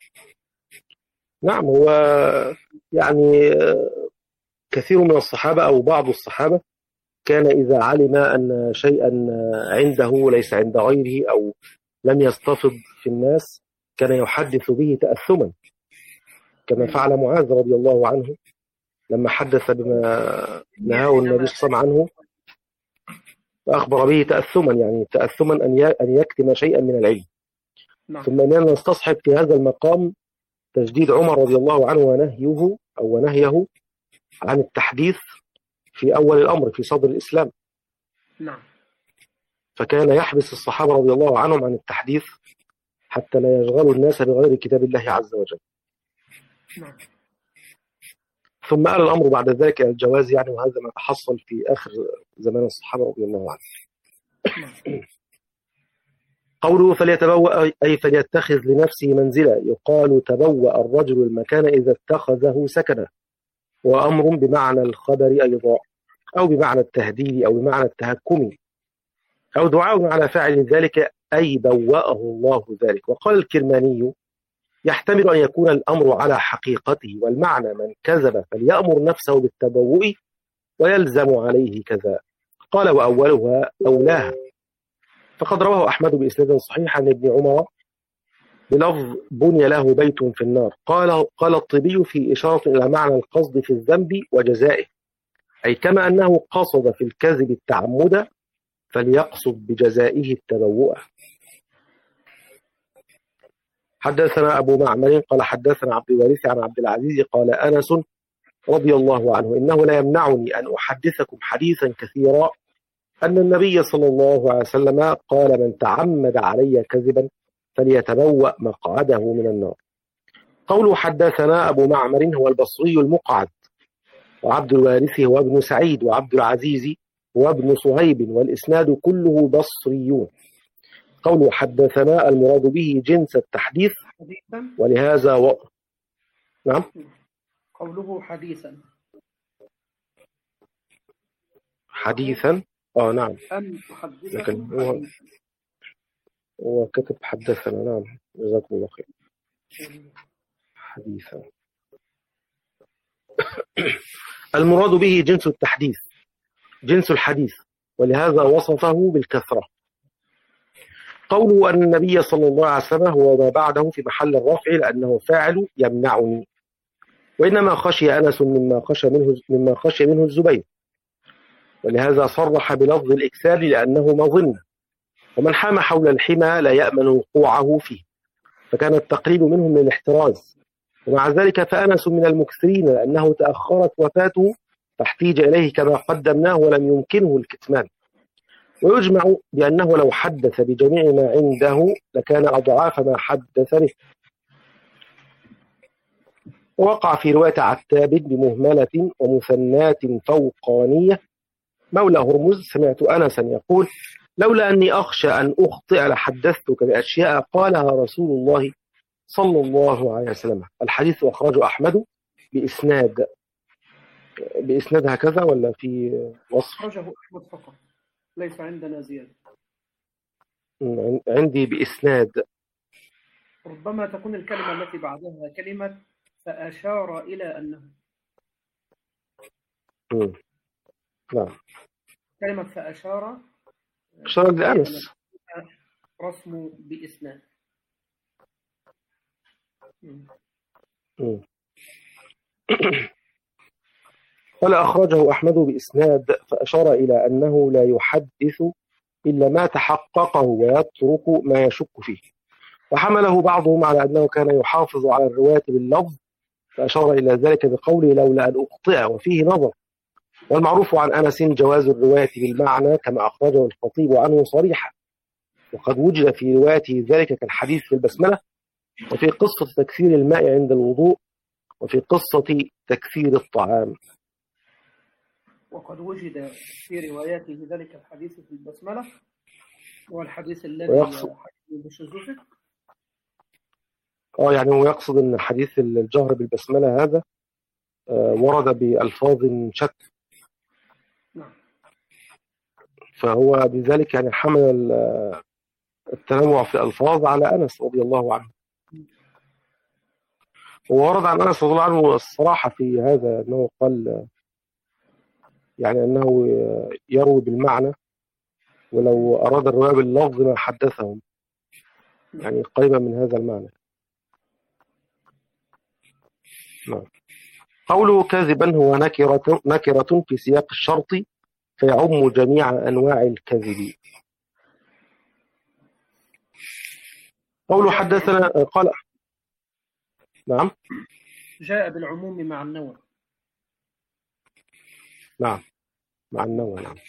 نعم. هو يعني كثير من الصحابة أو بعض الصحابة كان إذا علم أن شيئا عنده ليس عند غيره أو لم يستفض في الناس كان يحدث به تأثما، كما فعل معاذ رضي الله عنه لما حدث بما نهاه النبي صلى الله عليه وسلم عنه فأخبر به تأثما، يعني تأثما أن يكتم شيئا من العلم. ثم أننا نستصحب في هذا المقام تجديد عمر رضي الله عنه ونهيه أو ونهيه عن التحديث في أول الأمر في صدر الإسلام. نعم. فكان يحبس الصحابة رضي الله عنهم عن التحديث حتى لا يشغلوا الناس بغير كتاب الله عز وجل. نعم. ثم آل الأمر بعد ذلك إلى الجواز، يعني وهذا ما تحصل في آخر زمان الصحابة رضي الله عنهم. قوله فليتبوأ أي فليتخذ لنفسه منزلا، يقال تبوأ الرجل المكان إذا اتخذه سكنا، وأمر بمعنى الخبر أيضا، أو بمعنى التهديد أو بمعنى التهكم، أو دعاء على فاعل ذلك أي بوأه الله ذلك. وقال الكرماني يحتمل أن يكون الأمر على حقيقته، والمعنى من كذب فليأمر نفسه بالتبوء ويلزم عليه كذا. قال وأولها أولاها، فقد رواه أحمد بإسناد صحيح عن ابن عمر بلفظ بني له بيت في النار. قال قال الطبي في إشارة إلى معنى القصد في الذنب وجزائه، أي كما أنه قصد في الكذب التعمد فليقصد بجزائه التبوء. حدثنا أبو معمر قال حدثنا عبد الوارث عن عبد العزيز قال أنس رضي الله عنه إنه لا يمنعني أن أحدثكم حديثا كثيرا أن النبي صلى الله عليه وسلم قال من تعمد علي كذبا فليتبوأ مقعده من النار. قوله حدثنا أبو معمر هو البصري المقعد، وعبد الوارث هو ابن سعيد، وعبد العزيز هو ابن صهيب، والإسناد كله بصريون. قوله حدثنا المراد به جنس التحديث، ولهذا و... نعم قوله حديثا حديثا اه نعم، أن لكن هو هو كتب حدثنا. نعم جزاكم الله خير. حديثا المراد به جنس التحديث، جنس الحديث، ولهذا وصفه بالكثرة. قوله أن النبي صلى الله عليه وسلم هو ما بعده في محل الرفع لأنه فاعل يمنعني، وإنما خشي أنس مما خشي منه مما خشي منه الزبير، ولهذا صرح بلفظ الإكثار لأنه مظن، ومن حام حول الحمى لا يأمن وقوعه فيه، فكان التقليل منهم من الاحتراز. ومع ذلك فأنس من المكثرين لأنه تأخرت وفاته فاحتيج إليه كما قدمناه ولم يمكنه الكتمان. ويجمع بأنه لو حدث بجميع ما عنده لكان أضعاف ما حدث به. ووقع في رواية عتاب بمهملة ومثنات فوقانية مولى هرمز سمعت أنسا يقول لولا أني أخشى أن أخطئ لحدثتك بأشياء قالها رسول الله صلى الله عليه وسلم. الحديث أخرجه أحمد بإسناد بإسناد هكذا ولا في وصف؟ أخرجه أحمد فقط، ليس عندنا زيادة. عندي بإسناد. ربما تكون الكلمة التي بعدها كلمة فأشار إلى أنه. مم. نعم. كلمة فأشار أشار لأنس رسم بإسناد. قال أخرجه أحمد بإسناد فأشار إلى أنه لا يحدث إلا ما تحققه ويترك ما يشك فيه، وحمله بعضهم على أنه كان يحافظ على الرواية باللفظ فأشار إلى ذلك بقوله لولا أن أخطئ، وفيه نظر. والمعروف عن أنس جواز الرواية بالمعنى كما أخرجه الخطيب عنه صريحا، وقد وجد في روايته ذلك كالحديث في البسملة، وفي قصة تكثير الماء عند الوضوء، وفي قصة تكثير الطعام. وقد وجد في رواياته ذلك الحديث في البسملة، والحديث الذي بشذوذه اه يعني هو يقصد ان حديث الجهر بالبسملة هذا آه ورد بألفاظ شتى، نعم. فهو بذلك يعني حمل التنوع في الألفاظ على أنس رضي الله عنه. وورد عن أنس رضي الله عنه الصراحة في هذا، أنه قال يعني أنه يروي بالمعنى ولو أراد الرواية باللفظ ما حدثهم، يعني قريبا من هذا المعنى. نعم. قوله كاذبا هو نكرة, نكرة في سياق الشرط فيعم جميع أنواع الكذب. قوله حدثنا قال نعم جاء بالعموم مع النوع. نعم مع النوع. نعم.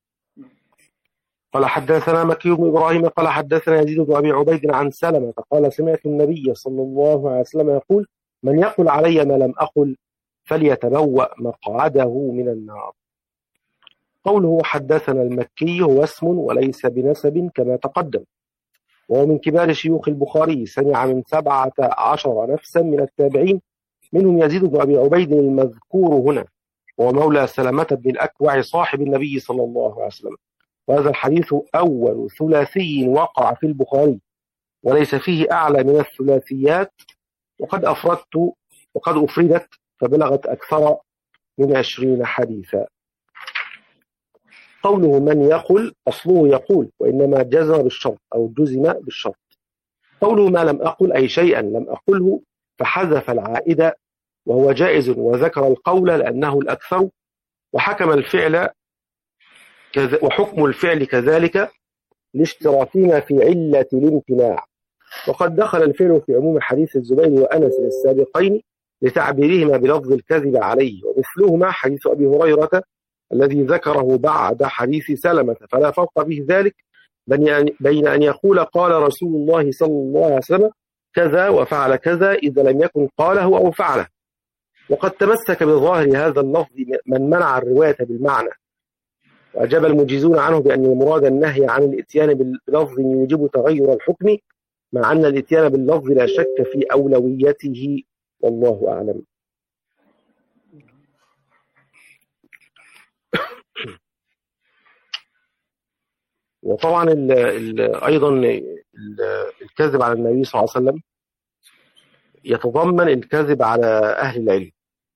قال حدثنا مكي بن إبراهيم قال حدثنا يزيد بن أبي عبيد عن سلمة قال سمعت النبي صلى الله عليه وسلم يقول من يقل علي ما لم أقل فليتبوأ مقعده من النار. قوله حدثنا المكي هو اسم وليس بنسب كما تقدم، وهو من كبار شيوخ البخاري، سمع من سبعة عشر نفسا من التابعين، منهم يزيد بن أبي عبيد المذكور هنا، وهو مولى سلمة بن الأكوع صاحب النبي صلى الله عليه وسلم. وهذا الحديث أول ثلاثي وقع في البخاري، وليس فيه أعلى من الثلاثيات، وقد أفردت وقد أفردت فبلغت أكثر من عشرين حديثا. قوله من يقول أصله يقول، وإنما جزم بالشرط أو جزم بالشرط. قوله ما لم أقل أي شيئا لم أقله فحذف العائد، وهو جائز، وذكر القول لأنه الأكثر، وحكم الفعل كذ... وحكم الفعل كذلك لاشتراكهما في علة الامتناع. وقد دخل الفعل في عموم حديث الزبير وأنس السابقين لتعبيرهما بلفظ الكذب عليه، ومثلهما حديث أبي هريرة الذي ذكره بعد حديث سلمة، فلا فرق به ذلك بين أن يقول قال رسول الله صلى الله عليه وسلم كذا وفعل كذا إذا لم يكن قاله أو فعله. وقد تمسك بظاهر هذا اللفظ من منع الرواية بالمعنى، وأجاب المجيزون عنه بأن المراد النهي عن الاتيان بلفظ يوجب تغير الحكم، مع أن الاتيان باللفظ لا شك في أولويته، والله أعلم. وطبعا ال ال أيضا ال الكذب على النبي صلى الله عليه وسلم يتضمن الكذب على أهل العلم،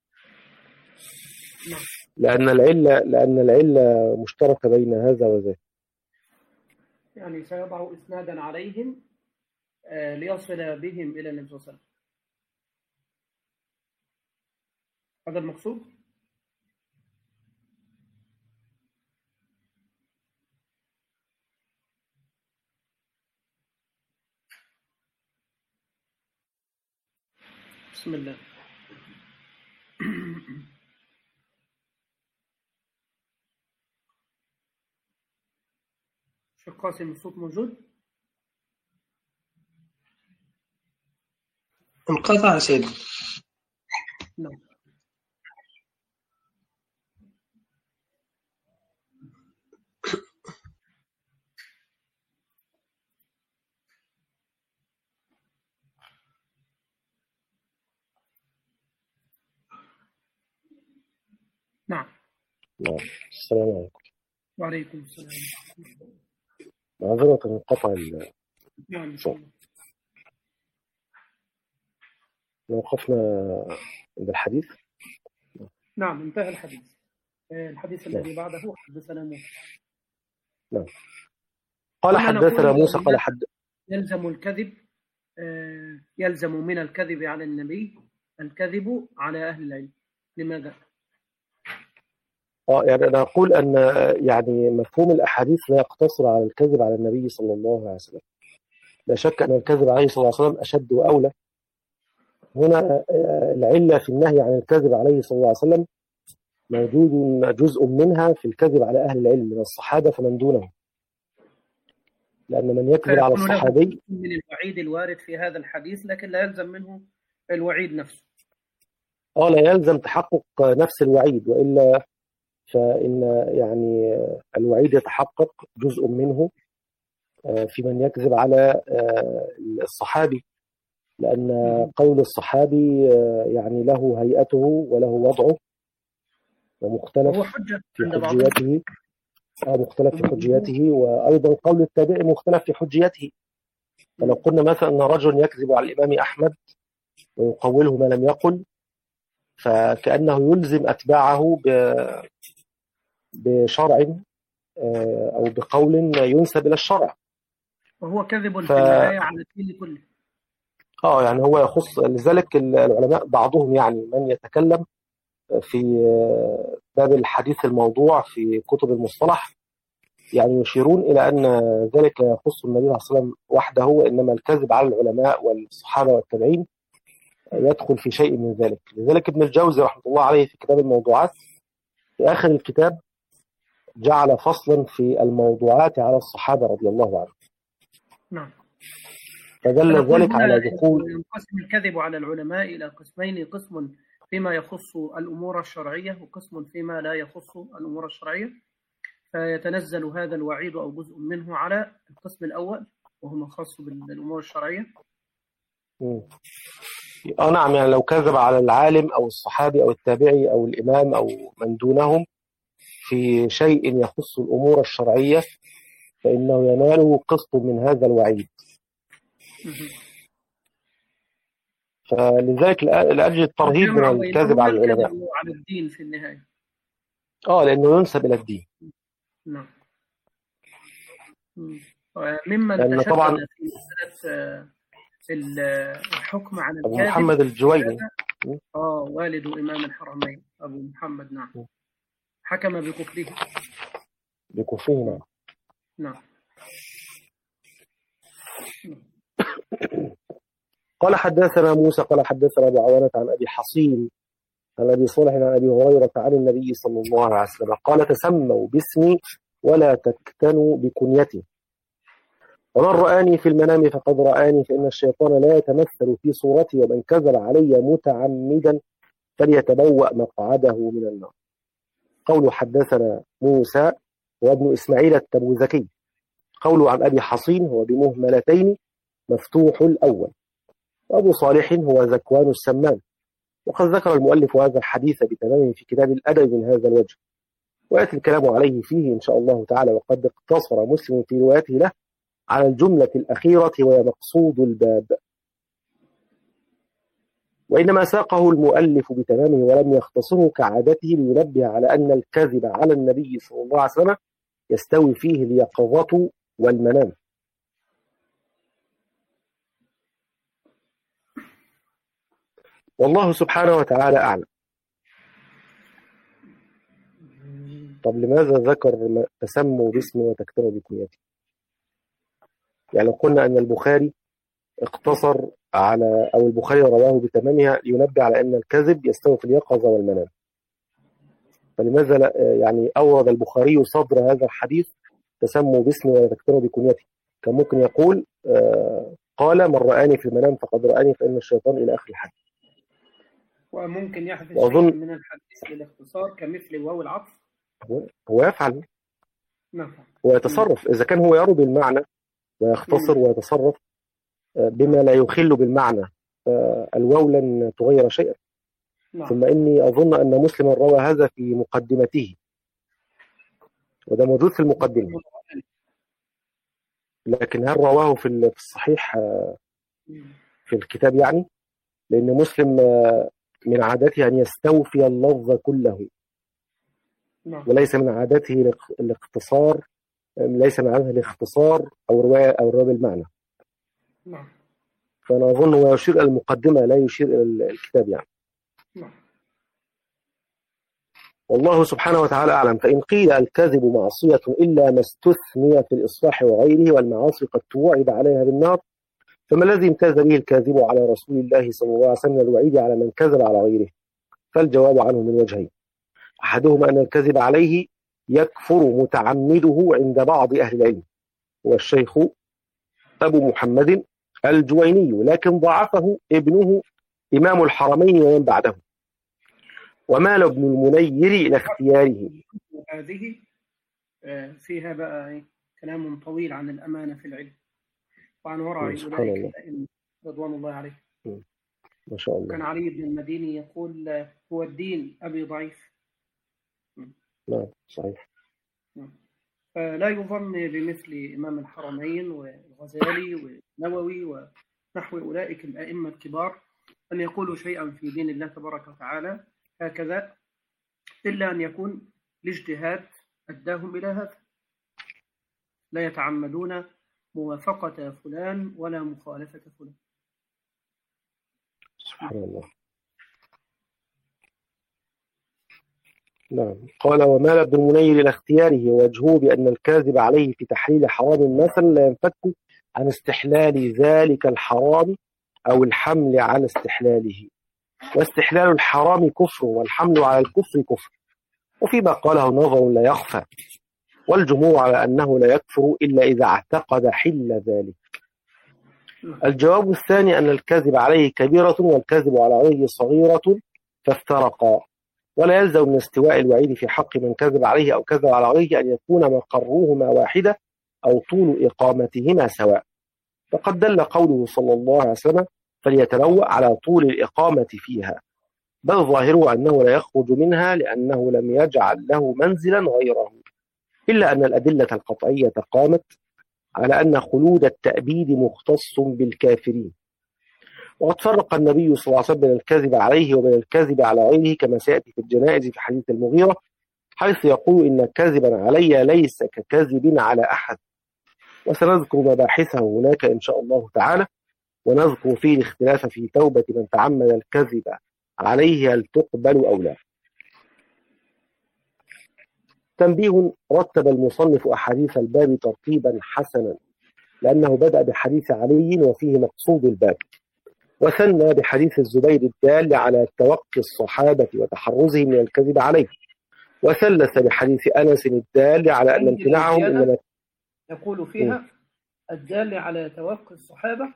لأن العلة لأن العلة مشتركة بين هذا وذاك. يعني سيضع إسنادا عليهم آه ليصل بهم إلى النبي صلى الله عليه وسلم. هذا المقصود. بسم الله. شيخ قاسم الصوت موجود؟ انقطع سيدي. نعم. نعم. نعم. السلام عليكم. وعليكم السلام. معذرة انقطع ال نعم. وقفنا عند الحديث. نعم انتهى الحديث. الحديث نعم. الذي بعده حدثنا موسى. نعم. قال حدثنا موسى قال حد يلزم الكذب يلزم من الكذب على النبي الكذب على أهل العلم. لماذا؟ اه يعني أنا أقول أن يعني مفهوم الأحاديث لا يقتصر على الكذب على النبي صلى الله عليه وسلم. لا شك أن الكذب عليه صلى الله عليه وسلم أشد وأولى. هنا العلة في النهي عن الكذب عليه صلى الله عليه وسلم موجود جزء منها في الكذب على أهل العلم من الصحابة فمن دونهم، لأن من يكذب على الصحابي من الوعيد الوارد في هذا الحديث، لكن لا يلزم منه الوعيد نفسه. اه لا يلزم تحقق نفس الوعيد، وإلا فإن يعني الوعيد يتحقق جزء منه في من يكذب على الصحابي، لأن قول الصحابي يعني له هيئته وله وضعه ومختلف وهو حجة في عند بعضهم. حجيته أو مختلف في حجيته، وأيضا قول التابعي مختلف في حجيته. فلو قلنا مثلا أن رجل يكذب على الإمام أحمد ويقوله ما لم يقل، فكأنه يلزم أتباعه بشرع أو بقول ينسب إلى الشرع، وهو كذب ف... في النهاية على الدين كله. اه يعني هو يخص، لذلك العلماء بعضهم يعني من يتكلم في باب الحديث الموضوع في كتب المصطلح يعني يشيرون إلى أن ذلك يخص النبي صلى الله عليه وسلم وحده، وإنما الكذب على العلماء والصحابة والتابعين يدخل في شيء من ذلك. لذلك ابن الجوزي رحمه الله عليه في كتاب الموضوعات في آخر الكتاب جعل فصلا في الموضوعات على الصحابة رضي الله عنهم. نعم. فدل ذلك على دخول. ينقسم الكذب على العلماء إلى قسمين: قسم فيما يخص الأمور الشرعية، وقسم فيما لا يخص الأمور الشرعية. فيتنزل هذا الوعيد أو جزء منه على القسم الأول وهو ما خاص بالأمور الشرعية. اه نعم، يعني لو كذب على العالم أو الصحابي أو التابعي أو الإمام أو من دونهم في شيء يخص الأمور الشرعية فإنه يناله قسط من هذا الوعيد. فلذلك لأجل الترهيب من الكذب على العلماء على الدين في النهاية. اه لأنه ينسب إلى الدين. نعم. ممن تشدد طبعا في مسألة الحكم على أبو محمد الجويني، اه والد إمام الحرمين أبو محمد. نعم. حكم بكفره. بكفره. نعم. نعم. قال حدثنا موسى قال حدثنا أبو عوانة عن أبي حصين عن أبي صالح عن أبي هريرة عن النبي صلى الله عليه وسلم قال: تسموا باسمي ولا تكتنوا بكنيتي، ومن رآني في المنام فقد رآني، فإن الشيطان لا يتمثل في صورتي، ومن كذب علي متعمدا فليتبوأ مقعده من النار. قوله حدثنا موسى وابن إسماعيل التبوذكي. قوله عن أبي حصين هو بمهملتين مفتوح الأول، وأبو صالح هو ذكوان السمان. وقد ذكر المؤلف هذا الحديث بتمامه في كتاب الأدب من هذا الوجه، ويأتي الكلام عليه فيه إن شاء الله تعالى. وقد اقتصر مسلم في روايته له على الجملة الأخيرة وهي مقصود الباب، وإنما ساقه المؤلف بتمامه ولم يختصره كعادته لينبه على أن الكذب على النبي صلى الله عليه وسلم يستوي فيه اليقظة والمنام. والله سبحانه وتعالى أعلم. طب لماذا ذكر تسموا باسمي وتكتنوا بكنيتي؟ يعني لو قلنا أن البخاري اقتصر على أو البخاري رواه بتمامها لينبه على أن الكذب يستوي في اليقظة والمنام، فلماذا لا يعني أورد البخاري صدر هذا الحديث تسموا باسمي ولا تكتنوا بكنيتي؟ كان ممكن يقول آه قال: من رآني في المنام فقد رآني فإن الشيطان إلى آخر الحديث. وممكن يحدث وأظن من الحديث للاختصار كمثل واو العطف. هو, هو يفعل نعم. ويتصرف إذا كان هو يروي بالمعنى ويختصر مم. ويتصرف بما لا يخل بالمعنى، الواو لن تغير شيئا. نعم. ثم إني أظن أن مسلم روى هذا في مقدمته، وده موجود في المقدمة، لكن هل رواه في الصحيح في الكتاب؟ يعني لأن مسلم من عادته أن يستوفي اللفظ كله، وليس من عادته الاختصار، ليس من عادته الاختصار أو رواية أو رواية بالمعنى. نعم. فأنا أظن هو يشير إلى المقدمة لا يشير إلى الكتاب يعني. نعم. والله سبحانه وتعالى أعلم. فإن قيل الكذب معصية إلا ما استثني في الإصلاح وغيره، والمعاصي قد توعد عليها بالنار، فما الذي امتاز به الكاذب على رسول الله صلى الله عليه وسلم الوعيد على من كذب على غيره؟ فالجواب عنه من وجهين: أحدهما أن الكذب عليه يكفر متعمده عند بعض أهل العلم، هو الشيخ أبو محمد الجويني، لكن ضعفه ابنه إمام الحرمين ومن بعده، ومال ابن المنير إلى اختياره. هذه فيها بقى كلام طويل عن الأمانة في العلم وعن ورع أولئك الأئمة رضوان الله عليه. ما شاء الله. كان علي بن المديني يقول هو الدين أبي ضعيف. نعم صحيح. فلا يظن بمثل إمام الحرمين والغزالي والنووي ونحو أولئك الأئمة الكبار أن يقولوا شيئا في دين الله تبارك وتعالى هكذا إلا أن يكون الاجتهاد أداهم إلى هذا. لا يتعمدون موافقة فلان ولا مخالفة فلان. سبحان الله. نعم. قال ومال ابن المنير إلى اختياره ووجهه بأن الكاذب عليه في تحليل حرام مثلا لا ينفك عن استحلال ذلك الحرام أو الحمل على استحلاله، واستحلال الحرام كفر والحمل على الكفر كفر، وفيما قاله نظر لا يخفى، والجمهور على أنه لا يكفر إلا إذا اعتقد حل ذلك. الجواب الثاني أن الكاذب عليه كبيرة والكاذب على غيره صغيرة فافترقا، ولا يلزم من استواء الوعيد في حق من كذب عليه أو كذب على غيره أن يكون مقرهما واحدة أو طول إقامتهما سواء، فقد دل قوله صلى الله عليه وسلم فليتنوأ على طول الإقامة فيها، بل ظاهره أنه لا يخرج منها لأنه لم يجعل له منزلا غيره، إلا أن الأدلة القطعية قامت على أن خلود التأبيد مختص بالكافرين. وقد فرق النبي صلى الله عليه وسلم بين الكذب عليه وبين الكذب على غيره كما سيأتي في الجنائز في حديث المغيرة، حيث يقول إن كذبا علي ليس ككذب على أحد، وسنذكر مباحثه هناك إن شاء الله تعالى، ونذكر فيه الاختلاف في توبة من تعمد الكذب عليه هل تقبل أو لا. تنبيه: رتب المصنف أحاديث الباب ترتيبا حسنا، لأنه بدأ بحديث علي وفيه مقصود الباب، وثنى بحديث الزبير الدال على توقي الصحابة وتحرزهم من الكذب عليه، وثلث بحديث أنس الدال على أن امتناعهم إنما يقول فيها الدال على توقي الصحابة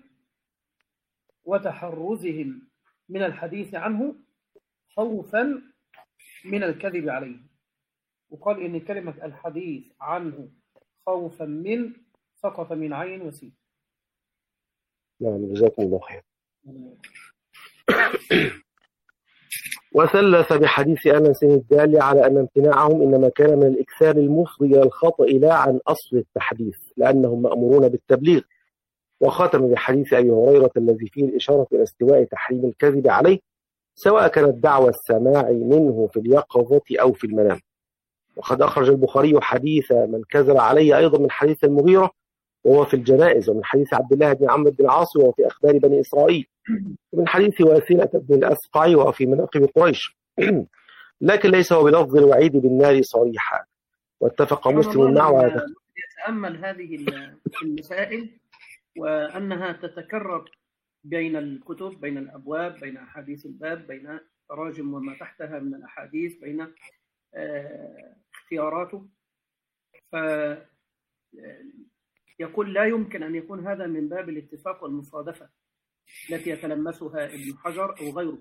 وتحرزهم من الحديث عنه خوفا من الكذب عليه. وقال إن كلمة الحديث عنه خوفا من سقط من عين وسين. نعم جزاكم الله خير. وثلث بحديث أنس الدال على أن امتناعهم إنما كان من الإكثار المفضي إلى الخطأ لا عن أصل التحديث، لأنهم مأمورون بالتبليغ. وختم بحديث أبي هريرة الذي فيه الإشارة إلى استواء تحريم الكذب عليه، سواء كانت دعوى السماع منه في اليقظة أو في المنام. وقد أخرج البخاري حديث من كذب عليه أيضا من حديث المغيرة وهو في الجنائز، ومن حديث عبد الله بن عمرو بن العاص وهو في أخبار بني إسرائيل، ومن حديث واثلة بن الأسقع وهو في مناقب قريش، لكن ليس هو بلفظ الوعيد بالنار صريحا. واتفق مسلم معه على يتأمل هذه المسائل وأنها تتكرر بين الكتب، بين الأبواب، بين أحاديث الباب، بين تراجم وما تحتها من الأحاديث، بين اختياراته، فيقول لا يمكن أن يكون هذا من باب الاتفاق والمصادفة التي يتلمسها ابن حجر أو غيره.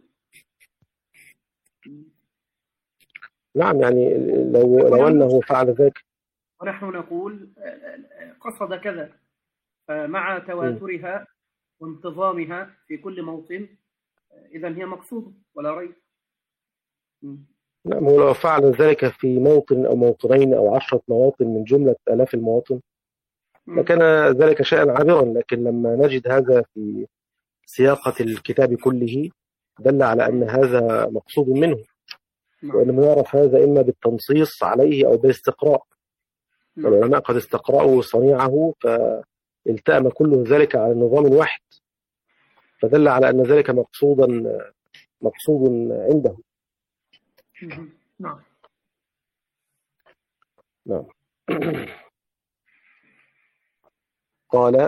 نعم، يعني لو, لو أنه فعل ذلك ونحن نقول قصد كذا، فمع تواترها وانتظامها في كل موطن إذن هي مقصودة ولا ريب. نعم، ولو فعل ذلك في موطن أو موطنين أو عشرة مواطن من جملة آلاف المواطن لكان ذلك شيئا عابرا، لكن لما نجد هذا في سياقة الكتاب كله دل على أن هذا مقصود منه، وإنما يعرف هذا إما بالتنصيص عليه أو بالاستقراء. والعلماء قد استقرأوا صنيعه فالتأم كل ذلك على نظام واحد، فدل على أن ذلك مقصودا مقصود عنده. نعم نعم. قال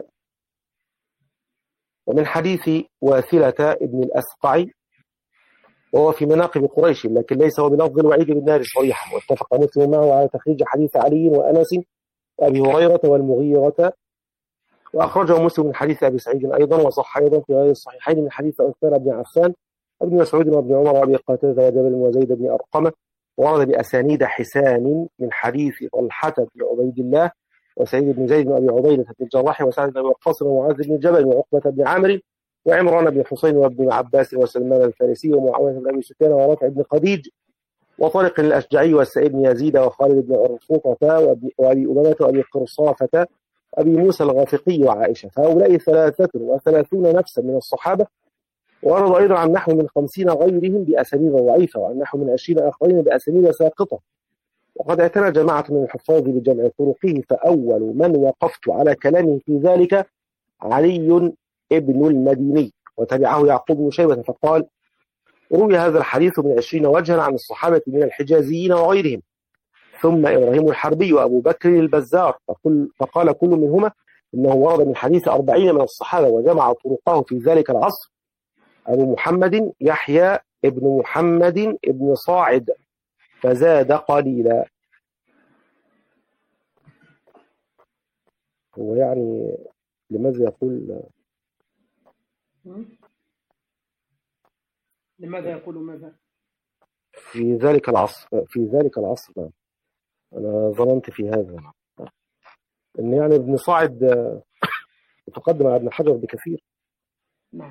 ومن حديث واثلة ابن الأسقع وهو في مناقب قريش، لكن ليس هو بلفظ الوعيد بالنار صريحا. واتفق مسلم معه على تخريج حديث علي وأنس وأبي هريرة والمغيرة، وأخرجه مسلم من حديث أبي سعيد أيضا، وصح أيضا في غير الصحيحين من حديث عثمان بن عفان وابن مسعود وابن عمر وأبي قتادة وجابر وزيد بن أرقم، ورد بأسانيد حسان من حديث طلحة بن عبيد الله وسعيد بن زيد بن أبي عبيدة بن الجراح وسعد بن وقاص ومعاذ بن جبل وعقبة بن عامر وعمران بن حسين وابن عباس وسلمان الفارسي ومعاوية بن أبي سفيان ورافع بن خديج وطارق الأشجعي والسائب بن يزيد وخالد بن عرفوطة وأبي أمامة وأبي قرصافة وأبي موسى الغافقي وعائشة، فهؤلاء ثلاثة وثلاثون نفسا من الصحابة. وورد أيضا عن نحو من خمسين غيرهم بأسانيد ضعيفة وعن نحو من عشرين آخرين بأسانيد ساقطة. وقد اعتنى جماعة من الحفاظ بجمع طرقه، فأول من وقفت على كلامه في ذلك علي ابن المديني، وتبعه يعقوب بن شيبة فقال: روي هذا الحديث من عشرين وجها عن الصحابة من الحجازيين وغيرهم، ثم إبراهيم الحربي وأبو بكر البزار، فقل فقال كل منهما إنه ورد من حديث أربعين من الصحابة، وجمع طرقه في ذلك العصر أبو محمد يحيى ابن محمد ابن صاعد فزاد قليلا. هو يعني لماذا يقول لماذا يقول ماذا؟ في ذلك العصر في ذلك العصر أنا ظننت في هذا إن يعني ابن صاعد تقدم على ابن حجر بكثير. نعم.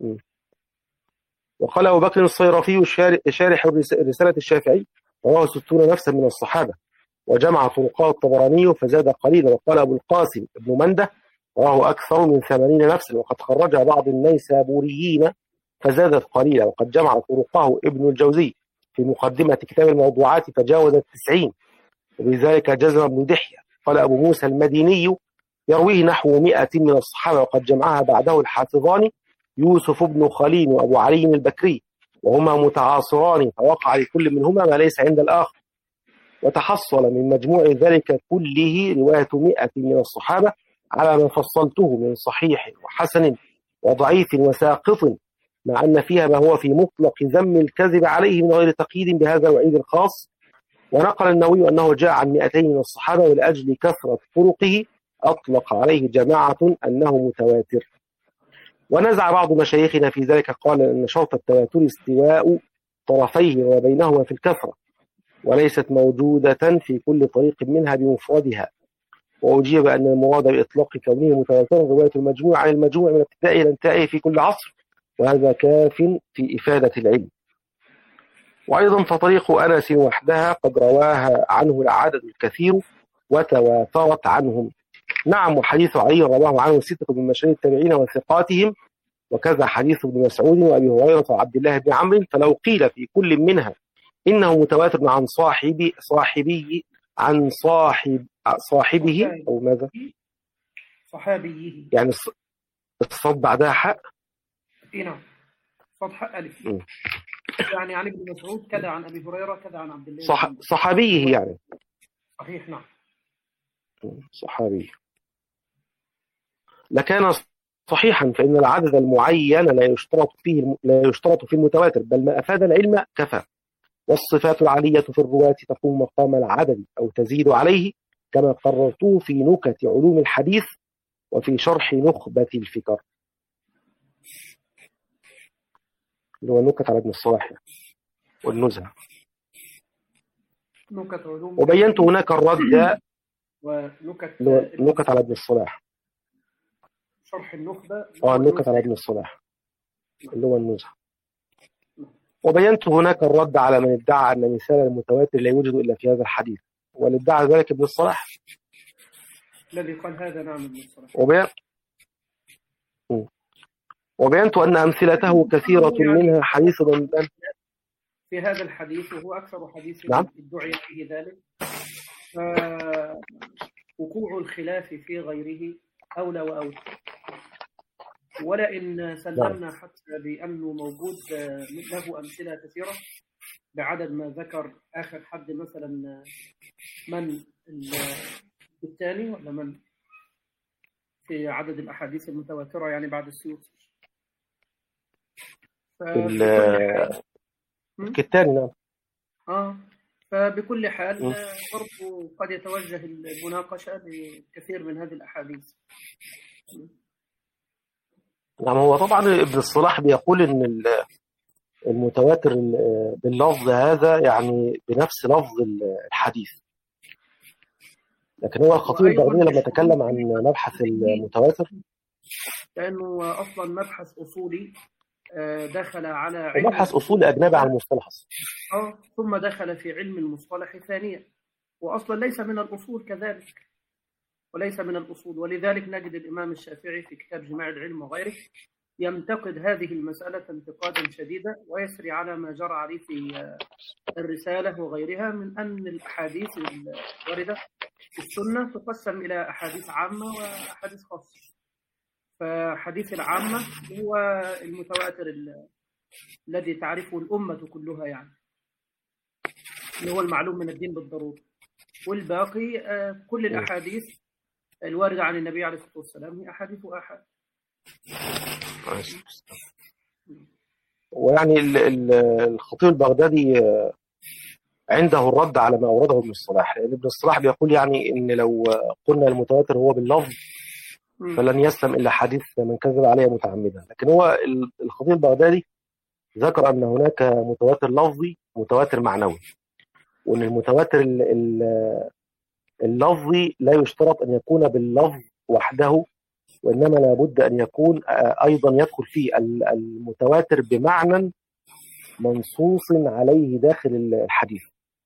وقال أبو بكر الصيرفي شارح رسالة الشافعي: رواه ستون نفسا من الصحابة، وجمع طرقات الطبراني فزاد قليلا. وقال أبو القاسم ابن منده: رواه أكثر من ثمانين نفسا، وقد خرجها بعض النيسابوريين فزادت قليلا. وقد جمع طرقه ابن الجوزي في مقدمة كتاب الموضوعات فجاوزت التسعين، وبذلك جزم ابن دحية. قال أبو موسى المديني: يرويه نحو مئة من الصحابة، وقد جمعها بعده الحافظان يوسف بن خليل وأبو علي البكري، وهما متعاصران، فوقع لكل منهما ما ليس عند الآخر. وتحصل من مجموع ذلك كله رواية مئة من الصحابة على ما فصلته من صحيح وحسن وضعيف وساقط، مع أن فيها ما هو في مطلق ذم الكذب عليه من غير تقييد بهذا الوعيد الخاص. ونقل النووي أنه جاء عن مئتين من الصحابة، ولأجل كثرة طرقه أطلق عليه جماعة أنه متواتر. ونزع بعض مشايخنا في ذلك، قال أن شرط التواتر استواء طرفيه وبينهما في الكثرة، وليست موجودة في كل طريق منها بمفردها. وأجيب أن المراد بإطلاق كونه متواترا رواية المجموع عن المجموع من ابتدائه إلى انتهائه في كل عصر، وهذا كاف في إفادة العلم. وأيضا فطريق أنس وحدها قد رواها عنه العدد الكثير وتواترت عنهم. نعم، وحديث علي رواه عنه ستة من مشاهير التابعين وثقاتهم، وكذا حديث ابن مسعود وأبي هريرة وعبد الله بن عمرو. فلو قيل في كل منها إنه متواتر عن صاحبي صاحبي عن صاحب صاحبه أو ماذا؟ صحابيه، يعني الصد بعدها حق. إيه نعم، صد حق ألف. يعني عن ابن مسعود كذا، عن أبي هريرة كذا، عن عبد الله صح... صحابيه يعني. صحيح، نعم، صحابي لكان صحيحا، فإن العدد المعين لا يشترط فيه لا يشترط في المتواتر، بل ما أفاد العلم كفى. والصفات العالية في الرواة تقوم مقام العدد أو تزيد عليه، كما قررته في نكت علوم الحديث وفي شرح نخبة الفكر، اللي هو نكت على ابن الصلاح والنزهة. وبينت هناك الرد ونكت نكت على ابن الصلاح، شرح النخبة اه النكت على ابن الصلاح اللي هو النزهة. وبينت هناك الرد على من ادعى أن مثال المتواتر لا يوجد إلا في هذا الحديث، والادعى ذلك ابن الصلاح الذي قال هذا. نعم، ابن الصلاح. وبين... وبينت أن أمثلته كثيرة منها حديث ذنبان في هذا الحديث، وهو أكثر حديث نعم. ادعي فيه ذلك. وقوع الخلاف في غيره أولى وأولى، ولئن سلمنا حتى بأنه موجود له أمثلة كثيرة بعدد ما ذكر آخر حد، مثلا من الثاني ولا من في عدد الأحاديث المتواترة يعني بعد السيوطي الثاني. نعم. آه فبكل حال برضو قد يتوجه المناقشة لكثير من هذه الأحاديث. نعم، هو طبعا ابن الصلاح بيقول ان المتواتر باللفظ هذا يعني بنفس لفظ الحديث، لكن هو الخطيب البغدادي لما تكلم عن مبحث المتواتر لأنه أصلا مبحث أصولي دخل على علم مبحث أصولي أجنبي عن المصطلح. آه ثم دخل في علم المصطلح ثانيا، وأصلا ليس من الأصول كذلك، وليس من الأصول. ولذلك نجد الإمام الشافعي في كتاب جماع العلم وغيره ينتقد هذه المسألة انتقادا شديدا، ويسري على ما جرى عليه في الرسالة وغيرها من أن الأحاديث الواردة في السنة تقسم إلى أحاديث عامة وأحاديث خاصة. فحديث العامة هو المتواتر الذي تعرفه الأمة كلها، يعني اللي هو المعلوم من الدين بالضرورة، والباقي كل الأحاديث الواردة عن النبي عليه الصلاة والسلام هي أحاديث أحد. ويعني الخطيب البغدادي عنده الرد على ما أورده ابن الصلاح، لأن ابن الصلاح بيقول يعني إن لو قلنا المتواتر هو باللفظ فلن يسلم إلا حديث من كذب عليه متعمدا. لكن هو الخطيب البغدادي ذكر أن هناك متواتر لفظي ومتواتر معنوي، وأن المتواتر اللفظي لا يشترط أن يكون باللفظ وحده، وإنما لابد أن يكون أيضا يدخل فيه المتواتر بمعنى منصوص عليه داخل الحديث.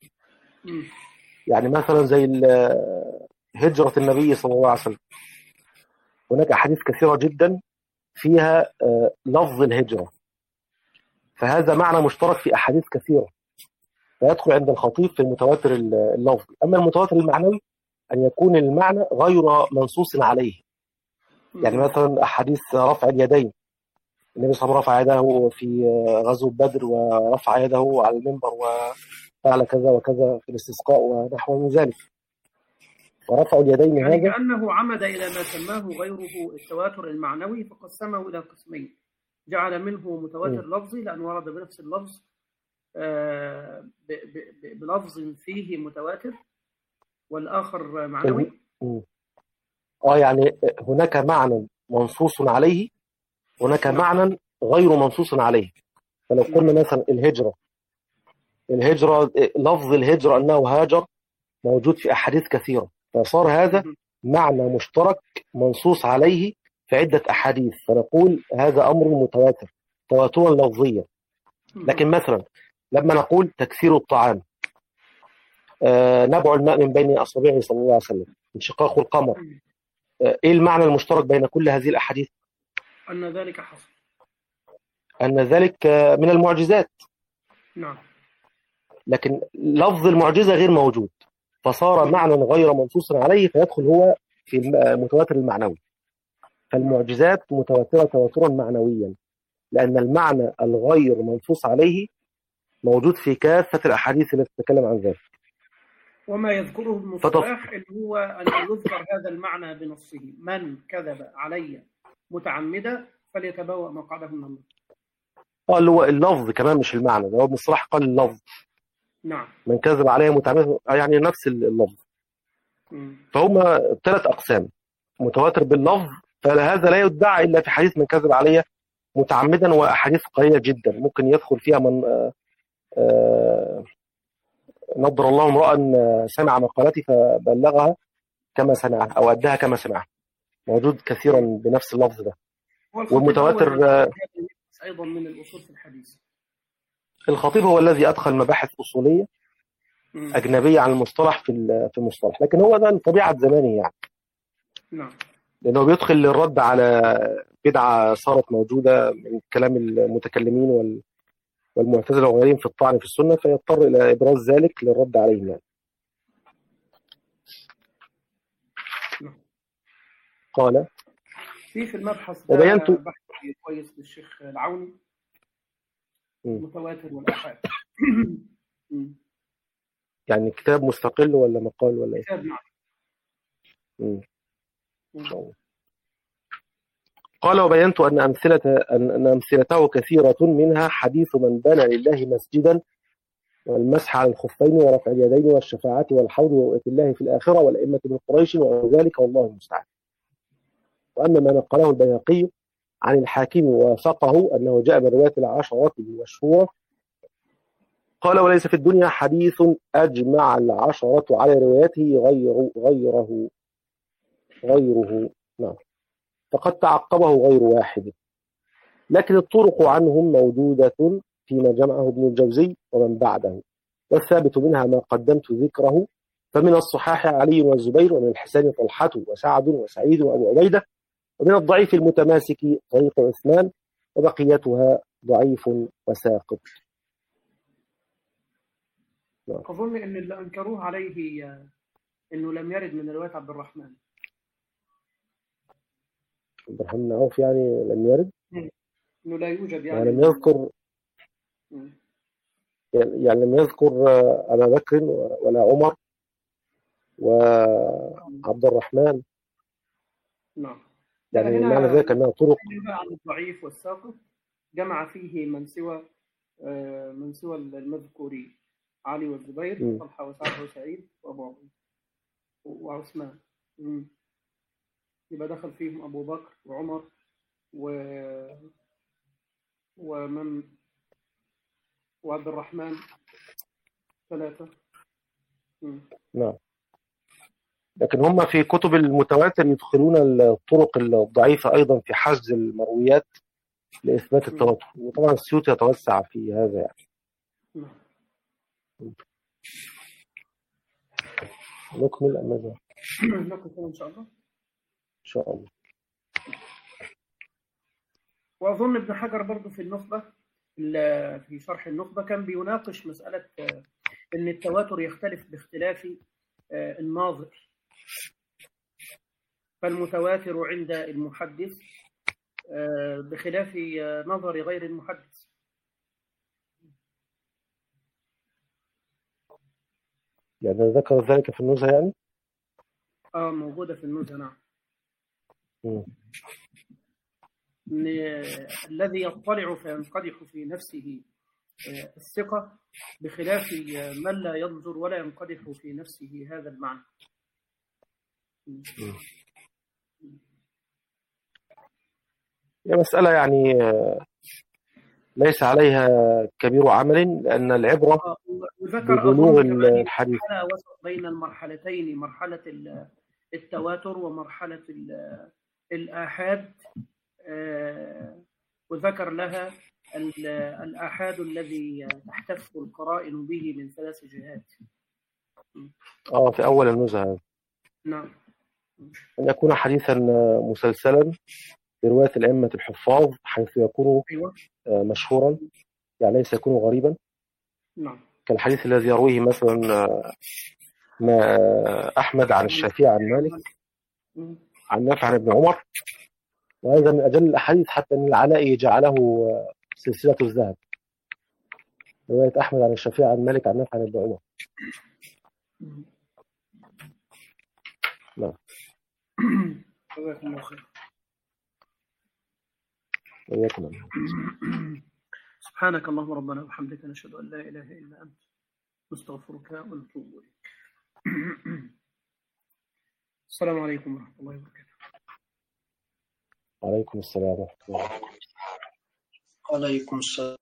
يعني مثلا زي هجرة النبي صلى الله عليه وسلم، هناك أحاديث كثيرة جدا فيها لفظ الهجرة، فهذا معنى مشترك في أحاديث كثيرة، فيدخل عند الخطيب في المتواتر اللفظي. أما المتواتر المعنوي أن يكون المعنى غير منصوص عليه. يعني مثلا أحاديث رفع اليدين، النبي صلى الله عليه وسلم رفع يده في غزوة بدر ورفع يده على المنبر وفعل كذا وكذا في الاستسقاء ونحو من ذلك، فرفع اليدين يعني هذا كأنه عمد إلى ما سماه غيره التواتر المعنوي فقسمه إلى قسمين، جعل منه متواتر م. لفظي لأنه ورد بنفس اللفظ بلفظ فيه متواتر، والآخر معنوي. م. اه يعني هناك معنى منصوص عليه، هناك معنى غير منصوص عليه. فلو قلنا مثلا الهجرة الهجرة لفظ الهجرة أنه هاجر موجود في أحاديث كثيرة، فصار هذا معنى مشترك منصوص عليه في عدة أحاديث، فنقول هذا أمر متواتر تواترا لفظيا. لكن مثلا لما نقول تكثير الطعام، آه نبع الماء من بين أصابعه صلى الله عليه وسلم، انشقاق القمر، آه إيه المعنى المشترك بين كل هذه الأحاديث؟ أن ذلك حصل، أن ذلك من المعجزات. نعم. لكن لفظ المعجزة غير موجود، فصار معنى غير منصوص عليه، فيدخل هو في المتواتر المعنوي. فالمعجزات متواترة تواترا معنويا، لأن المعنى الغير منصوص عليه موجود في كافة الأحاديث التي تتكلم عن ذلك. وما يذكره المصطلح اللي هو أن يذكر هذا المعنى بنصه: من كذب علي متعمدا فليتبوأ مقعده من النار. اه اللي هو اللفظ كمان مش المعنى، ده هو ابن الصلاح قال اللفظ. نعم. من كذب علي متعمدا يعني نفس اللفظ. م. فهم ثلاث أقسام: متواتر باللفظ، فهذا لا يدعى إلا في حديث من كذب علي متعمدا، وأحاديث قليلة جدا ممكن يدخل فيها من آآ آآ نضر الله امرأ سمع مقالتي فبلغها كما سمعها أو أداها كما سمعها، موجود كثيرا بنفس اللفظ ده. والمتواتر أيضا من الأصول في الحديث. الخطيب هو الذي أدخل مباحث أصولية أجنبية عن المصطلح في في المصطلح، لكن هو ده طبيعة زمانه يعني. نعم. لأنه بيدخل للرد على بدعة صارت موجودة من كلام المتكلمين والمعتزلة وغيرهم في الطعن في السنة، فيضطر إلى إبراز ذلك للرد عليهم يعني. نعم. قال في في المبحث ده وبينت بحث كويس للشيخ العوني، المتواتر والآحاد. يعني كتاب مستقل ولا مقال ولا ايه؟ كتاب. نعم. قال وبينت أن أمثلة أن أمثلته كثيرة، منها حديث من بنى لله مسجدا والمسح على الخفين ورفع اليدين والشفاعة والحوض ورؤية الله في الآخرة والأئمة من قريش وذلك والله المستعان. وأما ما نقله البيهقي عن الحاكم ووافقه أنه جاء من رواية العشرة المشهورة، قال وليس في الدنيا حديث أجمع العشرة على روايته غير غيره غيره نعم. فقد تعقبه غير واحد، لكن الطرق عنهم موجودة فيما جمعه ابن الجوزي ومن بعده، والثابت منها ما قدمت ذكره، فمن الصحاح علي والزبير، ومن الحسن طلحة وسعد وسعيد وأبو عبيدة، ومن الضعيف المتماسك طريق عثمان، وبقيتها ضعيف وساقط. أظن أن اللي أنكروه عليه أنه لم يرد من رواية عبد الرحمن. عبد الرحمن بن عوف يعني لم يرد، أنه لا يوجد يعني, يعني لم يذكر يعني لم يذكر أبا بكر ولا عمر وعبد الرحمن. نعم. يعني معنى ذلك أنها طرق عن الضعيف والساقط جمع فيه من سوى من سوى المذكورين: علي والزبير، طلحة وسعد وسعيد وأبو عبيد وعثمان. يبقى دخل فيهم أبو بكر وعمر و ومن وعبد الرحمن، ثلاثة. نعم. لكن هم في كتب المتواتر يدخلون الطرق الضعيفة أيضا في حجز المرويات لإثبات التواتر، وطبعا السيوطي يتوسع في هذا يعني. نكمل أم ماذا؟ نكمل إن شاء الله. إن شاء الله. وأظن ابن حجر برضو في النخبة، في شرح النخبة، كان بيناقش مسألة أن التواتر يختلف باختلاف الناظر، فالمتواتر عند المحدث بخلاف نظر غير المحدث. يعني ذكر ذلك في النزهة يعني؟ آه موجودة في النزهة. نعم. م. الذي يطلع فينقدح في نفسه الثقة بخلاف من لا ينظر ولا ينقدح في نفسه هذا المعنى. هي مسألة يعني ليس عليها كبير عمل، لأن العبرة ببلوغ الحديث. وسط بين المرحلتين، مرحلة التواتر ومرحلة الآحاد، وذكر لها الآحاد الذي تحتف القرائن به من ثلاث جهات. آه في أول النزهة. نعم. أن يكون حديثا مسلسلا برواية الأئمة الحفاظ، حيث يكون أيوة. مشهورا، يعني ليس يكون غريبا. نعم. كالحديث الذي يرويه مثلا ما أحمد عن الشافعي عن مالك عن نافع عن ابن عمر، وهذا من أجل الأحاديث حتى أن العلائي جعله سلسلة الذهب، رواية أحمد عن الشافعي عن مالك عن نافع عن ابن عمر. نعم. جزاكم الله خير. وياكم. سبحانك اللهم ربنا وبحمدك، نشهد أن لا إله إلا أنت، نستغفرك ونتوب إليك. السلام عليكم ورحمة الله وبركاته. وعليكم السلام ورحمة الله وبركاته. وعليكم السلام.